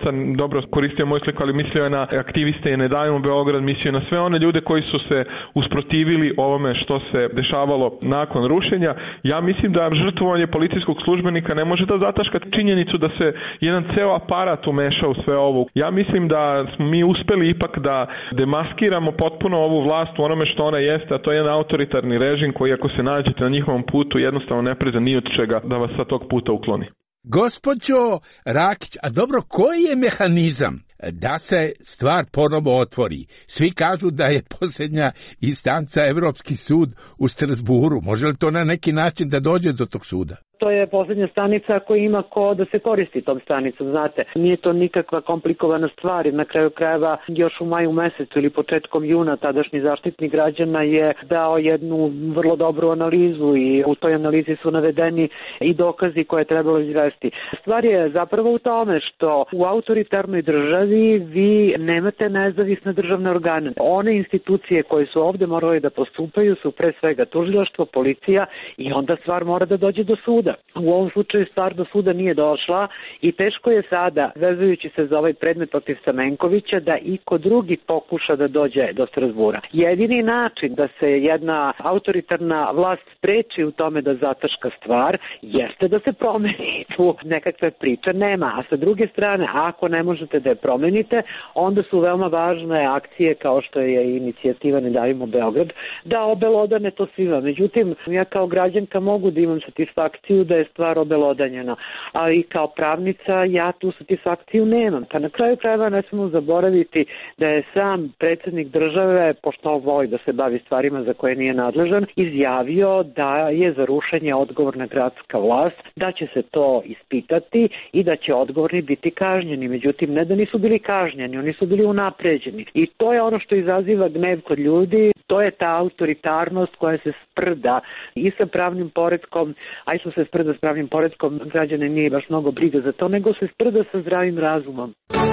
zaista dobro koristio moju sliku, ali mislio je na aktiviste i Ne davimo Beograd, mislio je na sve one ljude koji su se usprotivili ovome što se dešavalo nakon rušenja. Ja mislim da žrtvovanje policijskog službenika ne može da zataška činjenicu da se jedan ceo aparat umeša u sve ovo. Ja mislim da smo mi uspeli ipak da demaskiramo potpuno ovu vlast u onome što ona jeste, a to je jedan autoritarni režim koji ako se nađete na njihovom putu jednostavno ne preza ni od čega da vas sa tog puta ukloni. Gospođo Rakić, a dobro, koji je mehanizam da se stvar ponovo otvori? Svi kažu da je posljednja instanca Evropski sud u Strasburu. Može li to na neki način da dođe do tog suda? To je posljednja stanica koja ima ko da se koristi tom stanicom, znate. Nije to nikakva komplikovana stvar, na kraju krajeva još u maju mesecu ili početkom juna tadašnji zaštitnik građana je dao jednu vrlo dobru analizu i u toj analizi su navedeni i dokazi koje je trebalo izvesti. Stvar je zapravo u tome što u autoritarnoj državi vi nemate nezavisne državne organe. One institucije koje su ovde morale da postupaju su pre svega tužilaštvo, policija i onda stvar mora da dođe do suda. U ovom slučaju stvar do suda nije došla i teško je sada, vezujući se za ovaj predmet protiv Stamenkovića, da iko drugi pokuša da dođe do Strasbura. Jedini način da se jedna autoritarna vlast spreči u tome da zataška stvar jeste da se promeni. Tu nekakve priče nema, a sa druge strane, ako ne možete da je promenite, onda su veoma važne akcije kao što je inicijativa Ne davimo Beograd, da obelodane to svima. Međutim, ja kao građanka mogu da imam satisfakciju da je stvar obelodanjena, a i kao pravnica ja tu satisfakciju nemam. Pa na kraju krajeva ne smemo zaboraviti da je sam predsjednik države, pošto voli da se bavi stvarima za koje nije nadležan, izjavio da je za rušenje odgovorna gradska vlast, da će se to ispitati i da će odgovorni biti kažnjeni. Međutim, ne da nisu bili kažnjeni, oni su bili unapređeni. I to je ono što izaziva gnev kod ljudi, to je ta autoritarnost koja se sprda i sa pravnim poretkom, a i su se sprda s pravnim poretkom, građane nije baš mnogo briga za to, nego se sprda sa zdravim razumom.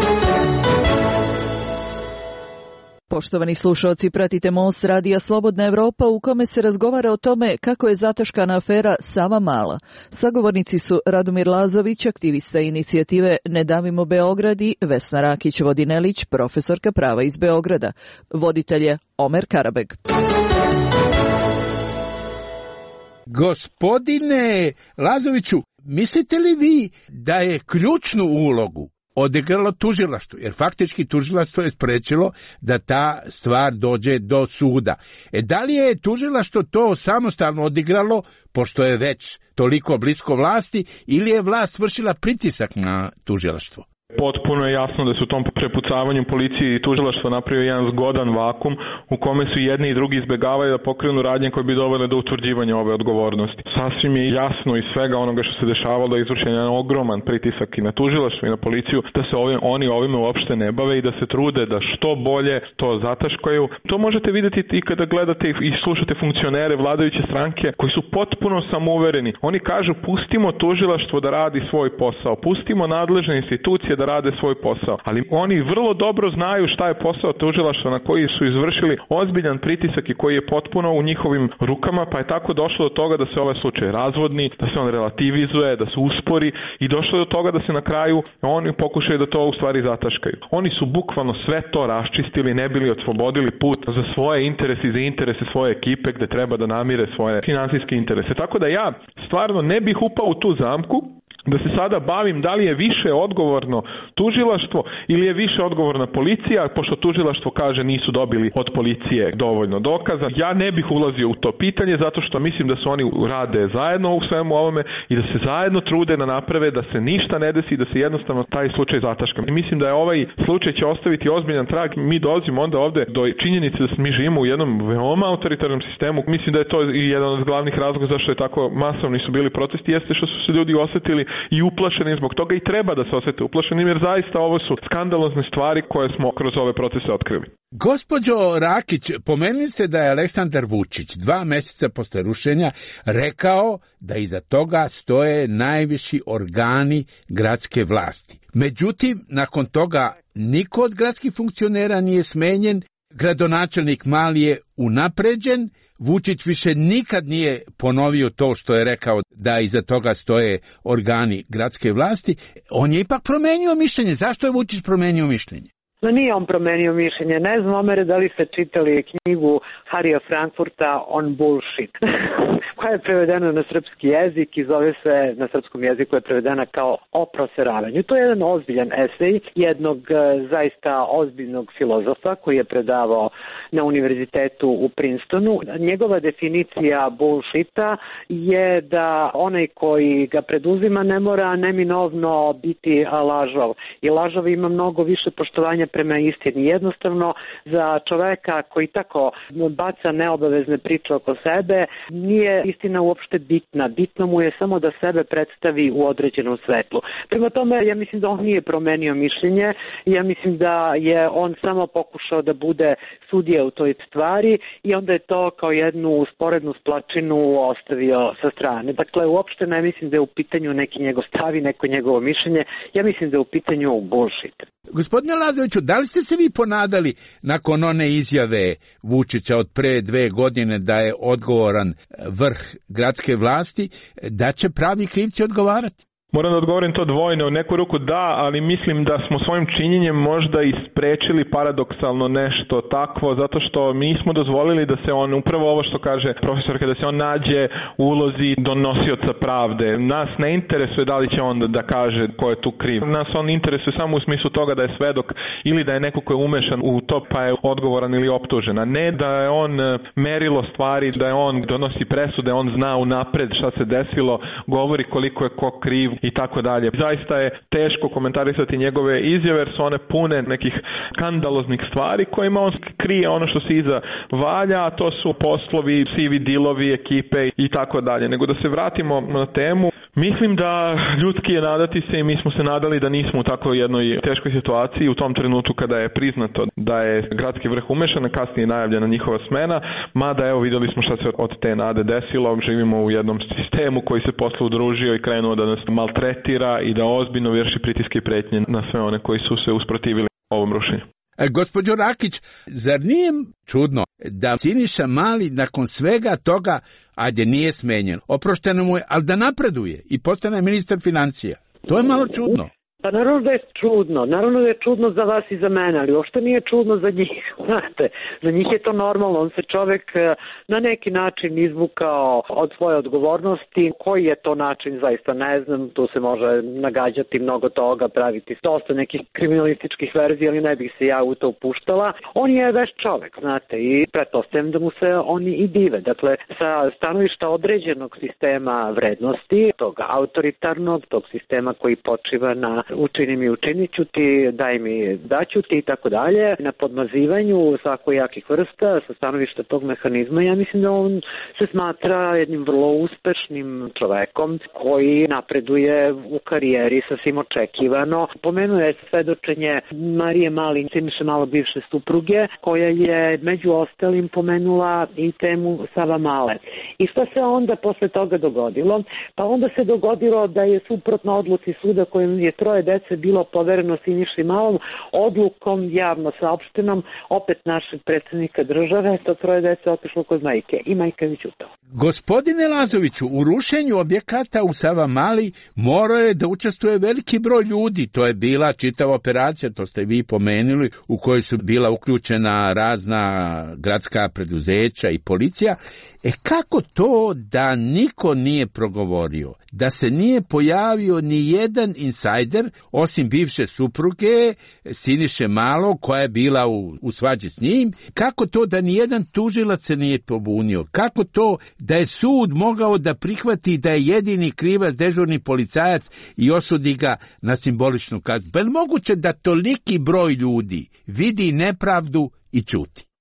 Poštovani slušalci, pratite Most radija Slobodna Evropa u kome se razgovara o tome kako je zataškana afera Savamala. Sagovornici su Radomir Lazović, aktivista inicijative Ne davimo Beograd i Vesna Rakić-Vodinelić, profesorka prava iz Beograda. Voditelj je Omer Karabeg. Gospodine Lazoviću, mislite li vi da je ključnu ulogu odigralo tužilaštvo, jer faktički tužilaštvo je sprečilo da ta stvar dođe do suda. E da li je tužilaštvo to samostalno odigralo, pošto je već toliko blisko vlasti, ili je vlast vršila pritisak na tužilaštvo? Potpuno je jasno da su u tom prepucavanju policije i tužilaštva napravio jedan zgodan vakum u kome su jedni i drugi izbegavaju da pokrenu radnje koje bi dovele do utvrđivanja ove odgovornosti. Sasvim je jasno iz svega onoga što se dešavalo da je izvršen jedan ogroman pritisak i na tužilaštvo i na policiju da se ovim, oni ovime uopšte ne bave i da se trude da što bolje to zataškaju. To možete vidjeti i kada gledate i slušate funkcionere vladajuće stranke koji su potpuno samouvereni. Oni kažu pustimo tužilaštvo da radi svoj posao, pustimo nadležne institucije da rade svoj posao. Ali oni vrlo dobro znaju šta je posao tužilaštva na koji su izvršili ozbiljan pritisak i koji je potpuno u njihovim rukama, pa je tako došlo do toga da se ovaj slučaj razvodni, da se on relativizuje, da se uspori i došlo do toga da se na kraju oni pokušaju da to u stvari zataškaju. Oni su bukvalno sve to raščistili, ne bili oslobodili put za svoje interese i za interese svoje ekipe gde treba da namire svoje finansijske interese. Tako da ja stvarno ne bih upao u tu zamku da se sada bavim da li je više odgovorno tužilaštvo ili je više odgovorna policija, pošto tužilaštvo kaže nisu dobili od policije dovoljno dokaza. Ja ne bih ulazio u to pitanje zato što mislim da su oni rade zajedno u svemu ovome i da se zajedno trude da naprave da se ništa ne desi, da se jednostavno taj slučaj zataška. I mislim da je ovaj slučaj će ostaviti ozbiljan trag. Mi dolazimo onda ovde do činjenice da mi živimo u jednom veoma autoritarnom sistemu. Mislim da je to i jedan od glavnih razloga zašto je tako masovni su bili protesti, jeste što su se ljudi osetili i uplašeni zbog toga i treba da se osete uplašeni, jer zaista ovo su skandalozne stvari koje smo kroz ove procese otkrili. Gospođo Rakić, pomenuli ste da je Aleksandar Vučić dva meseca posle rušenja rekao da iza toga stoje najviši organi gradske vlasti. Međutim, nakon toga niko od gradskih funkcionera nije smenjen. gradonačelnik Mali je unapređen, Vučić više nikad nije ponovio to što je rekao da iza toga stoje organi gradske vlasti. On je ipak promenio mišljenje. Zašto je Vučić promenio mišljenje? No nije on promenio mišljenje. Ne znam, Omere, da li ste čitali knjigu Harija Frankfurta On Bullshit, koja je prevedena na srpski jezik i zove se, na srpskom jeziku je prevedena kao O proseravanju. To je jedan ozbiljan esej jednog zaista ozbiljnog filozofa koji je predavao na univerzitetu u Princetonu. Njegova definicija bullshita je da onaj koji ga preduzima ne mora neminovno biti lažov. I lažov ima mnogo više poštovanja prema istini. Jednostavno, za čoveka koji tako baca neobavezne priče oko sebe, nije istina uopšte bitna. Bitno mu je samo da sebe predstavi u određenom svetlu. Prema tome, ja mislim da on nije promenio mišljenje. Ja mislim da je on samo pokušao da bude sudija u toj stvari i onda je to kao jednu sporednu splačinu ostavio sa strane. Dakle, uopšte ne mislim da je u pitanju neki njegov stav i neko njegovo mišljenje. Ja mislim da je u pitanju bullshit. Gospodine Lazoviću, da li ste se vi ponadali nakon one izjave Vučića od pre dve godine da je odgovoran vrh gradske vlasti, da će pravi krivci odgovarati? Moram da odgovorim to dvojno, u neku ruku da, ali mislim da smo svojim činjenjem možda isprečili paradoksalno nešto takvo, zato što mi nismo dozvolili da se on, upravo ovo što kaže profesorka, da se on nađe u ulozi donosioca pravde. Nas ne interesuje da li će on da kaže ko je tu kriv. Nas on interesuje samo u smislu toga da je svedok ili da je neko ko je umešan u to pa je odgovoran ili optužen, a ne da je on merilo stvari, da je on donosi presude, on zna unapred šta se desilo, govori koliko je ko kriv i tako dalje. Zaista je teško komentarisati njegove izjave jer su one pune nekih skandaloznih stvari kojima on krije ono što se iza valja, a to su poslovi, sivi dilovi, ekipe i tako dalje. Nego da se vratimo na temu, mislim da ljudski je nadati se i mi smo se nadali da nismo u tako jednoj teškoj situaciji u tom trenutku kada je priznato da je gradski vrh umešan, a kasnije najavljena njihova smena, mada evo vidjeli smo šta se od te nade desilo, živimo u jednom sistemu koji se posle udružio i krenuo da nas maltretira i da ozbiljno vrši pritiske i pretnje na sve one koji su se usprotivili ovom rušenju. E, gospođo Rakić, zar nije čudno da Siniša Mali nakon svega toga, ajde nije smenjen, oprošteno mu je, ali da napreduje i postane ministar financija? To je malo čudno. Pa naravno da je čudno, naravno da je čudno za vas i za mene, ali uopšte nije čudno za njih, znate, za njih je to normalno, on se čovek na neki način izvukao od svoje odgovornosti, koji je to način zaista ne znam, tu se može nagađati mnogo toga, praviti dosta nekih kriminalističkih verzija, ali ne bih se ja u to upuštala. On je veš čovek, znate, i pretpostavljam da mu se oni i dive, dakle, sa stanovišta određenog sistema vrednosti, tog autoritarnog, tog sistema koji počiva na učini mi, učinit ću ti, daj mi, daću ti i tako dalje, na podmazivanju svakojakih vrsta sa stanovišta tog mehanizma, ja mislim da on se smatra jednim vrlo uspešnim čovekom koji napreduje u karijeri sasvim očekivano. Pomenuje svedočenje Marije Mali, Siniše Malo bivše supruge, koja je među ostalim pomenula i temu Savamale. I što se onda posle toga dogodilo? Pa onda se dogodilo da je suprotno odluci suda kojim je troje dece bilo povereno Siniši Malom, odlukom javno saopštenom opet našeg predsjednika države, to troje dece otišlo kod majke i majka je ćutala. Gospodine Lazoviću, u rušenju objekata u Savamali morao je da učestvuje veliki broj ljudi. To je bila čitava operacija, to ste vi pomenuli, u kojoj su bila uključena razna gradska preduzeća i policija. E kako to da niko nije progovorio, da se nije pojavio ni jedan insajder, osim bivše supruge Siniše Malo, koja je bila u, u svađi s njim? Kako to da ni jedan tužilac se nije pobunio? Kako to da je sud mogao da prihvati da je jedini krivac dežurni policajac i osudi ga na simboličnu kaznu? Pa je moguće da toliki broj ljudi vidi nepravdu i ćuti?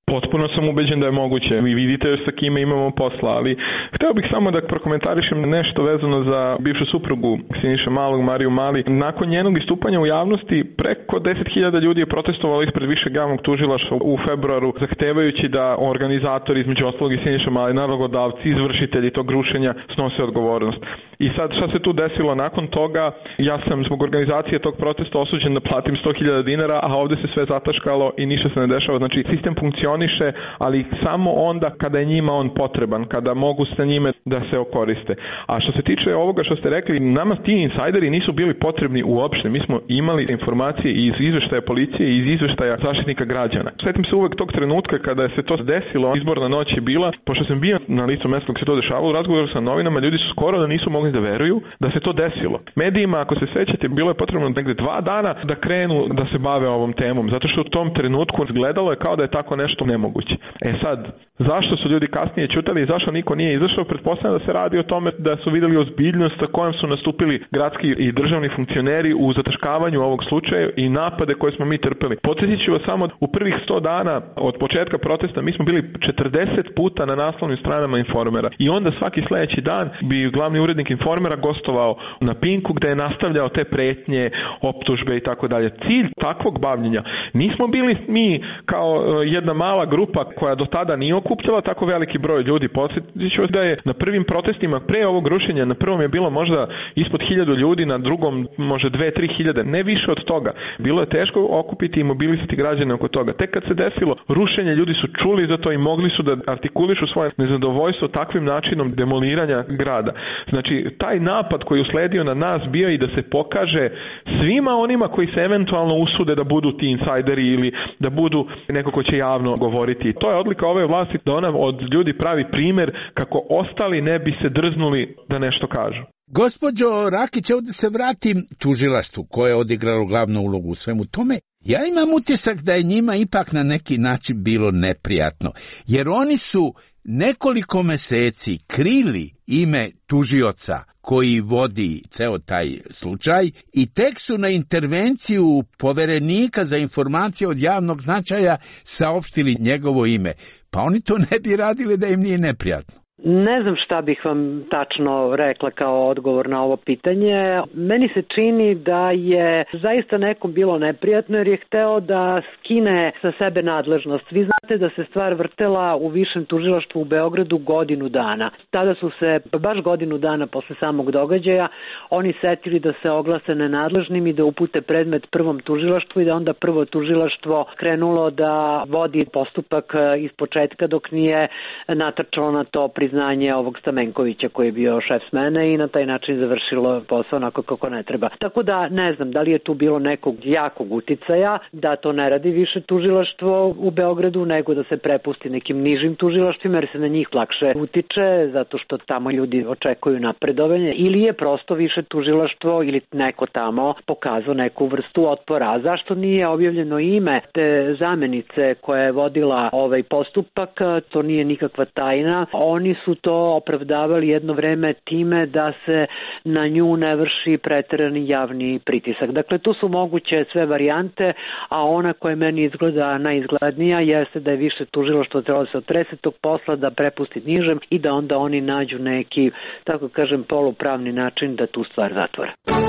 Potpuno sam ubeđen da je moguće. Vi vidite još sa kime imamo posla, ali hteo bih samo da prokomentarišem nešto vezano za bivšu suprugu Siniše Malog, Mariju Mali. Nakon njenog istupanja u javnosti, preko deset hiljada ljudi je protestovalo ispred Višeg javnog tužilaštva u februaru, zahtevajući da organizatori, između ostalog i Siniša Mali, nalogodavci, izvršitelji tog rušenja snose odgovornost. I sad šta se tu desilo nakon toga? Ja sam zbog organizacije tog protesta osuđen da platim sto hiljada dinara, a ovde se sve zataškalo i ništa se ne dešava. Znači, sistem funkcioniše, ali samo onda kada je njima on potreban, kada mogu sa njime da se okoriste. A što se tiče ovoga što ste rekli, nama ti insajderi nisu bili potrebni uopšte. Mi smo imali informacije iz izveštaja policije i iz izveštaja Zaštitnika građana. Setim se uvek tog trenutka kada je se to desilo, izborna noć je bila, pošto sam bio na licu mesta dok se to dešavalo, u razgovoru sa novinama, ljudi su skoro da nisu mogli da veruju da se to desilo. Medijima, ako se sećate, bilo je potrebno negde dva dana da krenu da se bave ovom temom, zato što u tom trenutku izgledalo je kao da je tako nešto nemoguće. E sad, zašto su ljudi kasnije ćutali i zašto niko nije izašao? Pretpostavljam da se radi o tome da su videli ozbiljnost sa kojom su nastupili gradski i državni funkcioneri u zataškavanju ovog slučaja i napade koje smo mi trpeli. Podsjetit ću vas samo, u prvih sto dana od početka protesta mi smo bili četrdeset puta na naslovnim stranama Informera i onda svaki sledeći dan bi glavni urednik Informera gostovao na Pinku gde je nastavljao te pretnje, optužbe i tako dalje. Cilj takvog bavljenja nismo bili mi kao jedna mala grupa koja do tada nije okupljala tako veliki broj ljudi. Podsjetit ću vas da je na prvim protestima pre ovog rušenja, na prvom je bilo možda ispod hiljadu ljudi, na drugom može dve, tri hiljade, ne više od toga. Bilo je teško okupiti i mobilisati građane oko toga. Tek kad se desilo rušenje, ljudi su čuli za to i mogli su da artikulišu svoje nezadovoljstvo takvim načinom demoliranja grada. Znači, taj napad koji je usledio na nas bio i da se pokaže svima onima koji se eventualno usude da budu ti insajderi ili da budu neko ko će javno govoriti. To je odlika ove vlasti, da ona od ljudi pravi primer kako ostali ne bi se drznuli da nešto kažu. Gospođo Rakić, ovdje se vratim tužilaštvu koje je odigralo glavnu ulogu u svemu tome. Ja imam utisak da je njima ipak na neki način bilo neprijatno, jer oni su nekoliko meseci krili ime tužioca koji vodi ceo taj slučaj i tek su na intervenciju poverenika za informacije od javnog značaja saopštili njegovo ime. Pa oni to ne bi radili da im nije neprijatno. Ne znam šta bih vam tačno rekla kao odgovor na ovo pitanje. Meni se čini da je zaista nekom bilo neprijatno jer je hteo da skine sa sebe nadležnost. Vi znate da se stvar vrtela u Višem tužilaštvu u Beogradu godinu dana. Tada su se, baš godinu dana posle samog događaja, oni setili da se oglase nenadležnim i da upute predmet prvom tužilaštvu i da onda prvo tužilaštvo krenulo da vodi postupak iz početka dok nije natrčalo na to priznanje ovog Stamenkovića koji je bio šef smene i na taj način završilo posao onako kako ne treba. Tako da ne znam da li je tu bilo nekog jakog uticaja da to ne radi više tužilaštvo u Beogradu nego da se prepusti nekim nižim tužilaštvima jer se na njih lakše utiče zato što tamo ljudi očekuju napredovanje ili je prosto više tužilaštvo ili neko tamo pokazao neku vrstu otpora. A zašto nije objavljeno ime te zamenice koja je vodila ovaj postupak? To nije nikakva tajna. Oni su to opravdavali jedno vreme time da se na nju ne vrši preterani javni pritisak. Dakle, tu su moguće sve varijante, a ona koja meni izgleda najizglednija jeste da je više tužilaštvo trebalo da se otrese tog posla, da prepusti nižem i da onda oni nađu neki, tako kažem, polupravni način da tu stvar zatvore.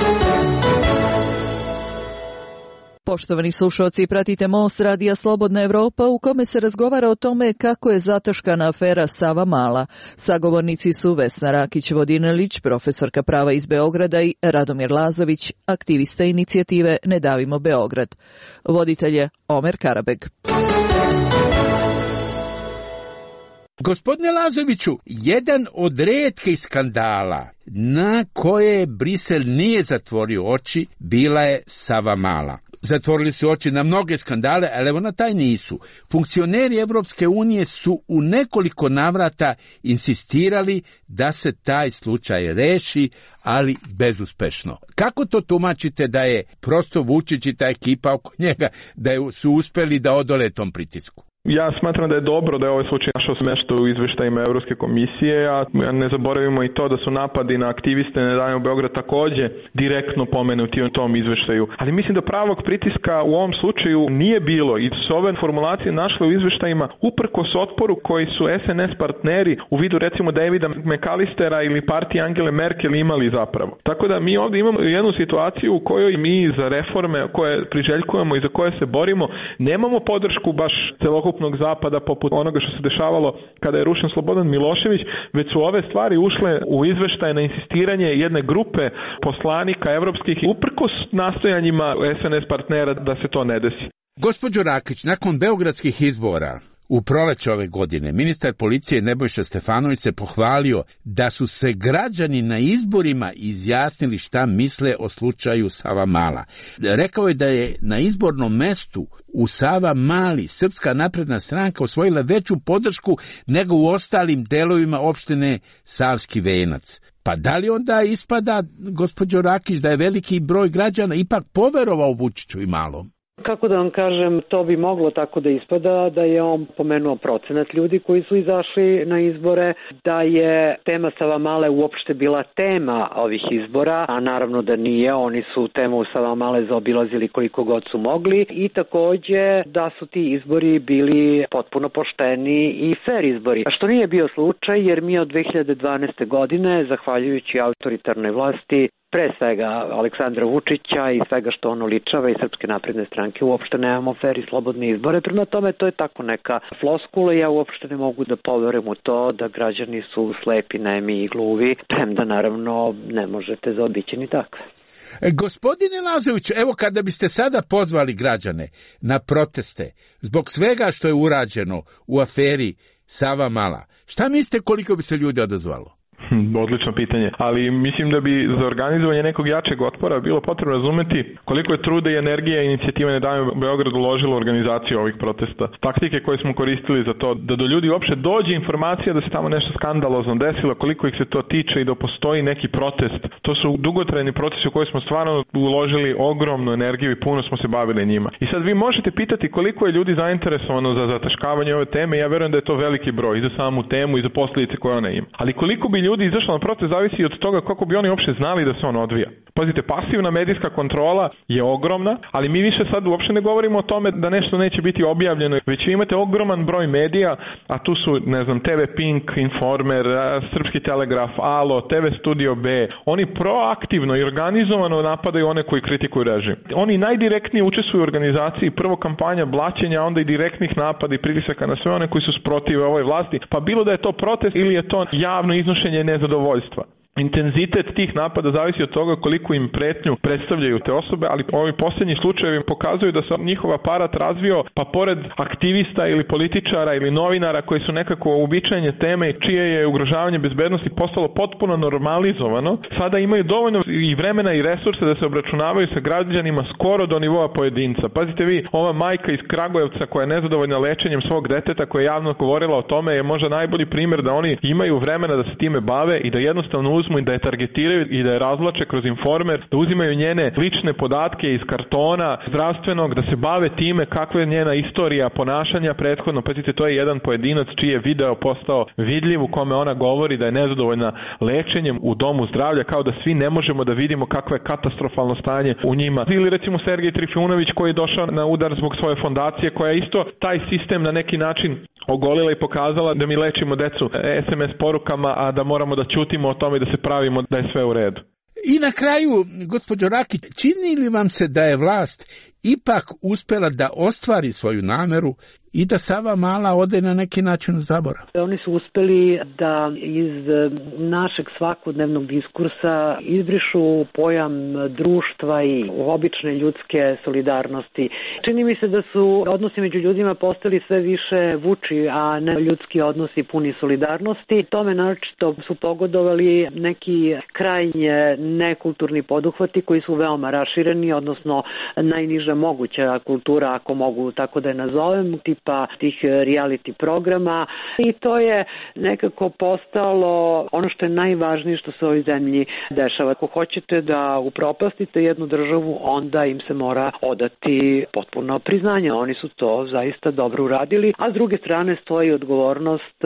Poštovani slušalci, pratite Most radija Slobodna Evropa u kome se razgovara o tome kako je zataškana afera Savamala. Sagovornici su Vesna Rakić-Vodinelić, profesorka prava iz Beograda i Radomir Lazović, aktivista inicijative Ne davimo Beograd. Voditelj je Omer Karabeg. Gospodine Lazoviću, jedan od retkih skandala na koje Brisel nije zatvorio oči bila je Savamala. Zatvorili su oči na mnoge skandale, ali evo na taj nisu. Funkcioneri Evropske unije su u nekoliko navrata insistirali da se taj slučaj reši, ali bezuspešno. Kako to tumačite da je prosto Vučić i ta ekipa oko njega, da su uspeli da odole tom pritisku? Ja smatram da je dobro da je ovaj slučaj našao smeštaj u izveštajima Evropske komisije, a ne zaboravimo i to da su napadi na aktiviste Ne davimo Beograd takođe direktno pomenuti u tom izveštaju. Ali mislim da pravog pritiska u ovom slučaju nije bilo i su ove formulacije našle u izveštajima uprkos otporu koji su S N S partneri u vidu recimo Davida McAllistera ili partije Angele Merkel imali zapravo. Tako da mi ovdje imamo jednu situaciju u kojoj mi za reforme koje priželjkujemo i za koje se borimo nemamo podršku baš celokupnog zapada poput onoga što se dešavalo kada je rušen Slobodan Milošević, već su ove stvari ušle u izveštaje na insistiranje jedne grupe poslanika evropskih uprkos nastojanjima S N S partnera da se to ne desi. Gospođo Rakić, nakon beogradskih izbora u proleće ove godine, ministar policije Nebojša Stefanović se pohvalio da su se građani na izborima izjasnili šta misle o slučaju Savamala. Rekao je da je na izbornom mestu u Savamali Srpska napredna stranka osvojila veću podršku nego u ostalim delovima opštine Savski Venac. Pa da li onda ispada, gospođo Rakić, da je veliki broj građana ipak poverovao Vučiću i Malom? Kako da vam kažem, to bi moglo tako da ispada da je on pomenuo procenat ljudi koji su izašli na izbore, da je tema Savamale uopšte bila tema ovih izbora, a naravno da nije, oni su temu Savamale zaobilazili koliko god su mogli i takođe da su ti izbori bili potpuno pošteni i fair izbori. A što nije bio slučaj jer mi od dve hiljade dvanaeste. godine, zahvaljujući autoritarnoj vlasti, pre svega Aleksandra Vučića i svega što on uličava i Srpske napredne stranke, uopšte nemamo fer i slobodne izbore. Prema tome, to je tako neka floskula. Ja uopšte ne mogu da poverujem u to da građani su slepi, nemi i gluvi, premda naravno ne možete zaobići ni takve. Gospodine Lazoviću, evo kada biste sada pozvali građane na proteste zbog svega što je urađeno u aferi Savamala, šta mislite koliko bi se ljudi odazvalo? Odlično pitanje, ali mislim da bi za organizovanje nekog jačeg otpora bilo potrebno razumeti koliko je truda i energija inicijativa Ne davimo Beograd uložila u organizaciju ovih protesta. Taktike koje smo koristili za to da do ljudi uopšte dođe informacija da se tamo nešto skandalozno desilo, koliko ih se to tiče i da postoji neki protest. To su dugotrajni procesi u koje smo stvarno uložili ogromnu energiju i puno smo se bavili njima. I sad vi možete pitati koliko je ljudi zainteresovano za zataškavanje ove teme. Ja verujem da je to veliki broj i za samu temu i za posljedice koje ona ima. Ali koliko bi ljudi izašlo na protest zavisi od toga kako bi oni uopšte znali da se on odvija. Pazite, pasivna medijska kontrola je ogromna, ali mi više sad uopšte ne govorimo o tome da nešto neće biti objavljeno, već vi imate ogroman broj medija, a tu su, ne znam, T V Pink, Informer, Srpski telegraf, Alo, T V Studio B. Oni proaktivno i organizovano napadaju one koji kritikuju režim. Oni najdirektnije učestvuju u organizaciji prvo kampanja blaćenja, onda i direktnih napada i pritisaka na sve one koji su sprotive ovoj vlasti, pa bilo da je to protest ili je to javno iznošenje nezadovoljstva. Intenzitet tih napada zavisi od toga koliko im pretnju predstavljaju te osobe, ali ovi posljednji slučajevi pokazuju da se njihov aparat razvio, pa pored aktivista ili političara ili novinara koji su nekako uobičajene teme čije je ugrožavanje bezbednosti postalo potpuno normalizovano, sada imaju dovoljno i vremena i resurse da se obračunavaju sa građanima skoro do nivoa pojedinca. Pazite vi, ova majka iz Kragujevca koja je nezadovoljna lečenjem svog deteta, koja je javno govorila o tome, je možda najbolji primjer da oni imaju vremena da se time bave i da jednostavno uzmu i da je targetiraju i da je razvlače kroz Informer, da uzimaju njene lične podatke iz kartona zdravstvenog, da se bave time kakva je njena istorija ponašanja prethodno. Pazite, to je jedan pojedinac čiji je video postao vidljiv u kome ona govori da je nezadovoljna lečenjem u domu zdravlja, kao da svi ne možemo da vidimo kakvo je katastrofalno stanje u njima. Ili recimo Sergej Trifunović koji je došao na udar zbog svoje fondacije koja je isto taj sistem na neki način ogolila i pokazala da mi lečimo decu S M S porukama, a da moramo da ćutimo o tome i da se pravimo da je sve u redu. I na kraju, gospođo Rakić, čini li vam se da je vlast ipak uspela da ostvari svoju nameru i da Savamala ode na neki način u zaborav? Oni su uspeli da iz našeg svakodnevnog diskursa izbrišu pojam društva i obične ljudske solidarnosti. Čini mi se da su odnosi među ljudima postali sve više vuči, a ne ljudski odnosi puni solidarnosti. Tome naročito su pogodovali neki krajnje nekulturni poduhvati koji su veoma rašireni, odnosno najniža moguća kultura, ako mogu tako da je nazovem, tip pa tih reality programa i to je nekako postalo ono što je najvažnije što se u ovoj zemlji dešava. Ako hoćete da upropastite jednu državu, onda im se mora odati potpuno priznanje. Oni su to zaista dobro uradili, a s druge strane stoji odgovornost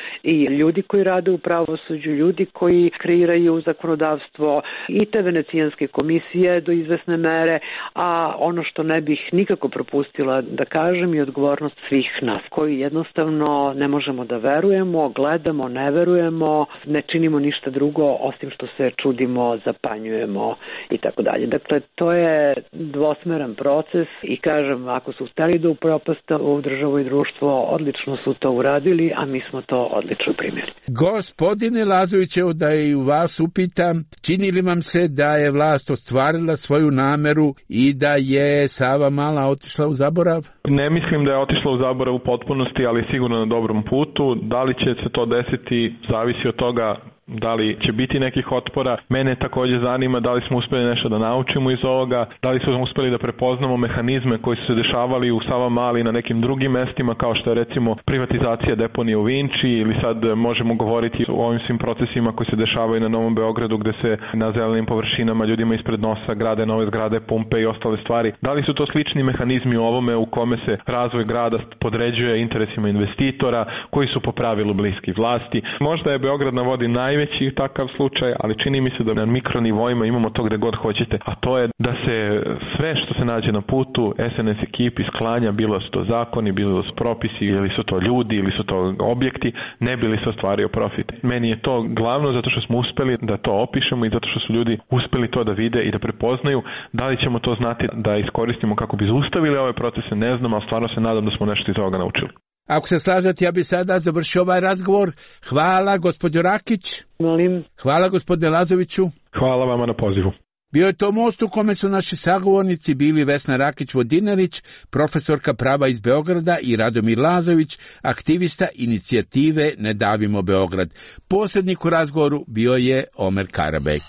i ljudi koji rade u pravosuđu, ljudi koji kreiraju zakonodavstvo i te venecijanske komisije do izvesne mere, a ono što ne bih nikako propustila da kažem je odgovornost svih nas, koji jednostavno ne možemo da verujemo, gledamo, ne verujemo, ne činimo ništa drugo osim što se čudimo, zapanjujemo i tako dalje. Dakle, to je dvosmeran proces i kažem, ako su hteli da upropasta ovu državu i društvo, odlično su to uradili, a mi smo to odlično primjeri. Gospodine Lazovićev, da i u vas upitam, čini li vam se da je vlast ostvarila svoju nameru i da je Savamala otišla u zaborav? Ne mislim da je otišla u zaborav u potpunosti, ali sigurno na dobrom putu. Da li će se to desiti, zavisi od toga da li će biti nekih otpora. Mene također zanima da li smo uspjeli nešto da naučimo iz ovoga, da li smo uspjeli da prepoznamo mehanizme koji su se dešavali u Savamali i na nekim drugim mestima, kao što je recimo privatizacija deponije u Vinči, ili sad možemo govoriti o ovim svim procesima koji se dešavaju na Novom Beogradu, gde se na zelenim površinama ljudima ispred nosa grade nove zgrade, pumpe i ostale stvari. Da li su to slični mehanizmi u ovome u kome se razvoj grada podređuje interesima investitora koji su po pravilu bliski vlasti? Možda je Beograd na vodi naj najveći takav slučaj, ali čini mi se da na mikronivoima imamo to gde god hoćete, a to je da se sve što se nađe na putu S N S ekipi sklanja, bilo su to zakoni, bilo su propisi, ili su to ljudi, ili su to objekti, ne bili se ostvario profit. Meni je to glavno zato što smo uspeli da to opišemo i zato što su ljudi uspeli to da vide i da prepoznaju. Da li ćemo to znati da iskoristimo kako bi zaustavili ove procese, ne znam, ali stvarno se nadam da smo nešto iz ovoga naučili. Ako se slažete, ja bi sada završio ovaj razgovor. Hvala, gospođo Rakić. Molim. Hvala, gospodine Lazoviću. Hvala vama na pozivu. Bio je to most u kome su naši sagovornici bili Vesna Rakić-Vodinarić, profesorka prava iz Beograda, i Radomir Lazović, aktivista inicijative Ne davimo Beograd. Posrednik u razgovoru bio je Omer Karabek.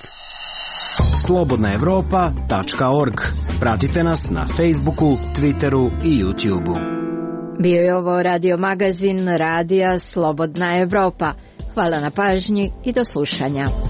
slobodna evropa tačka org. Pratite nas na Facebooku, Twitteru i YouTubeu. Bio je ovo radio magazin Radija Slobodna Evropa. Hvala na pažnji i do slušanja.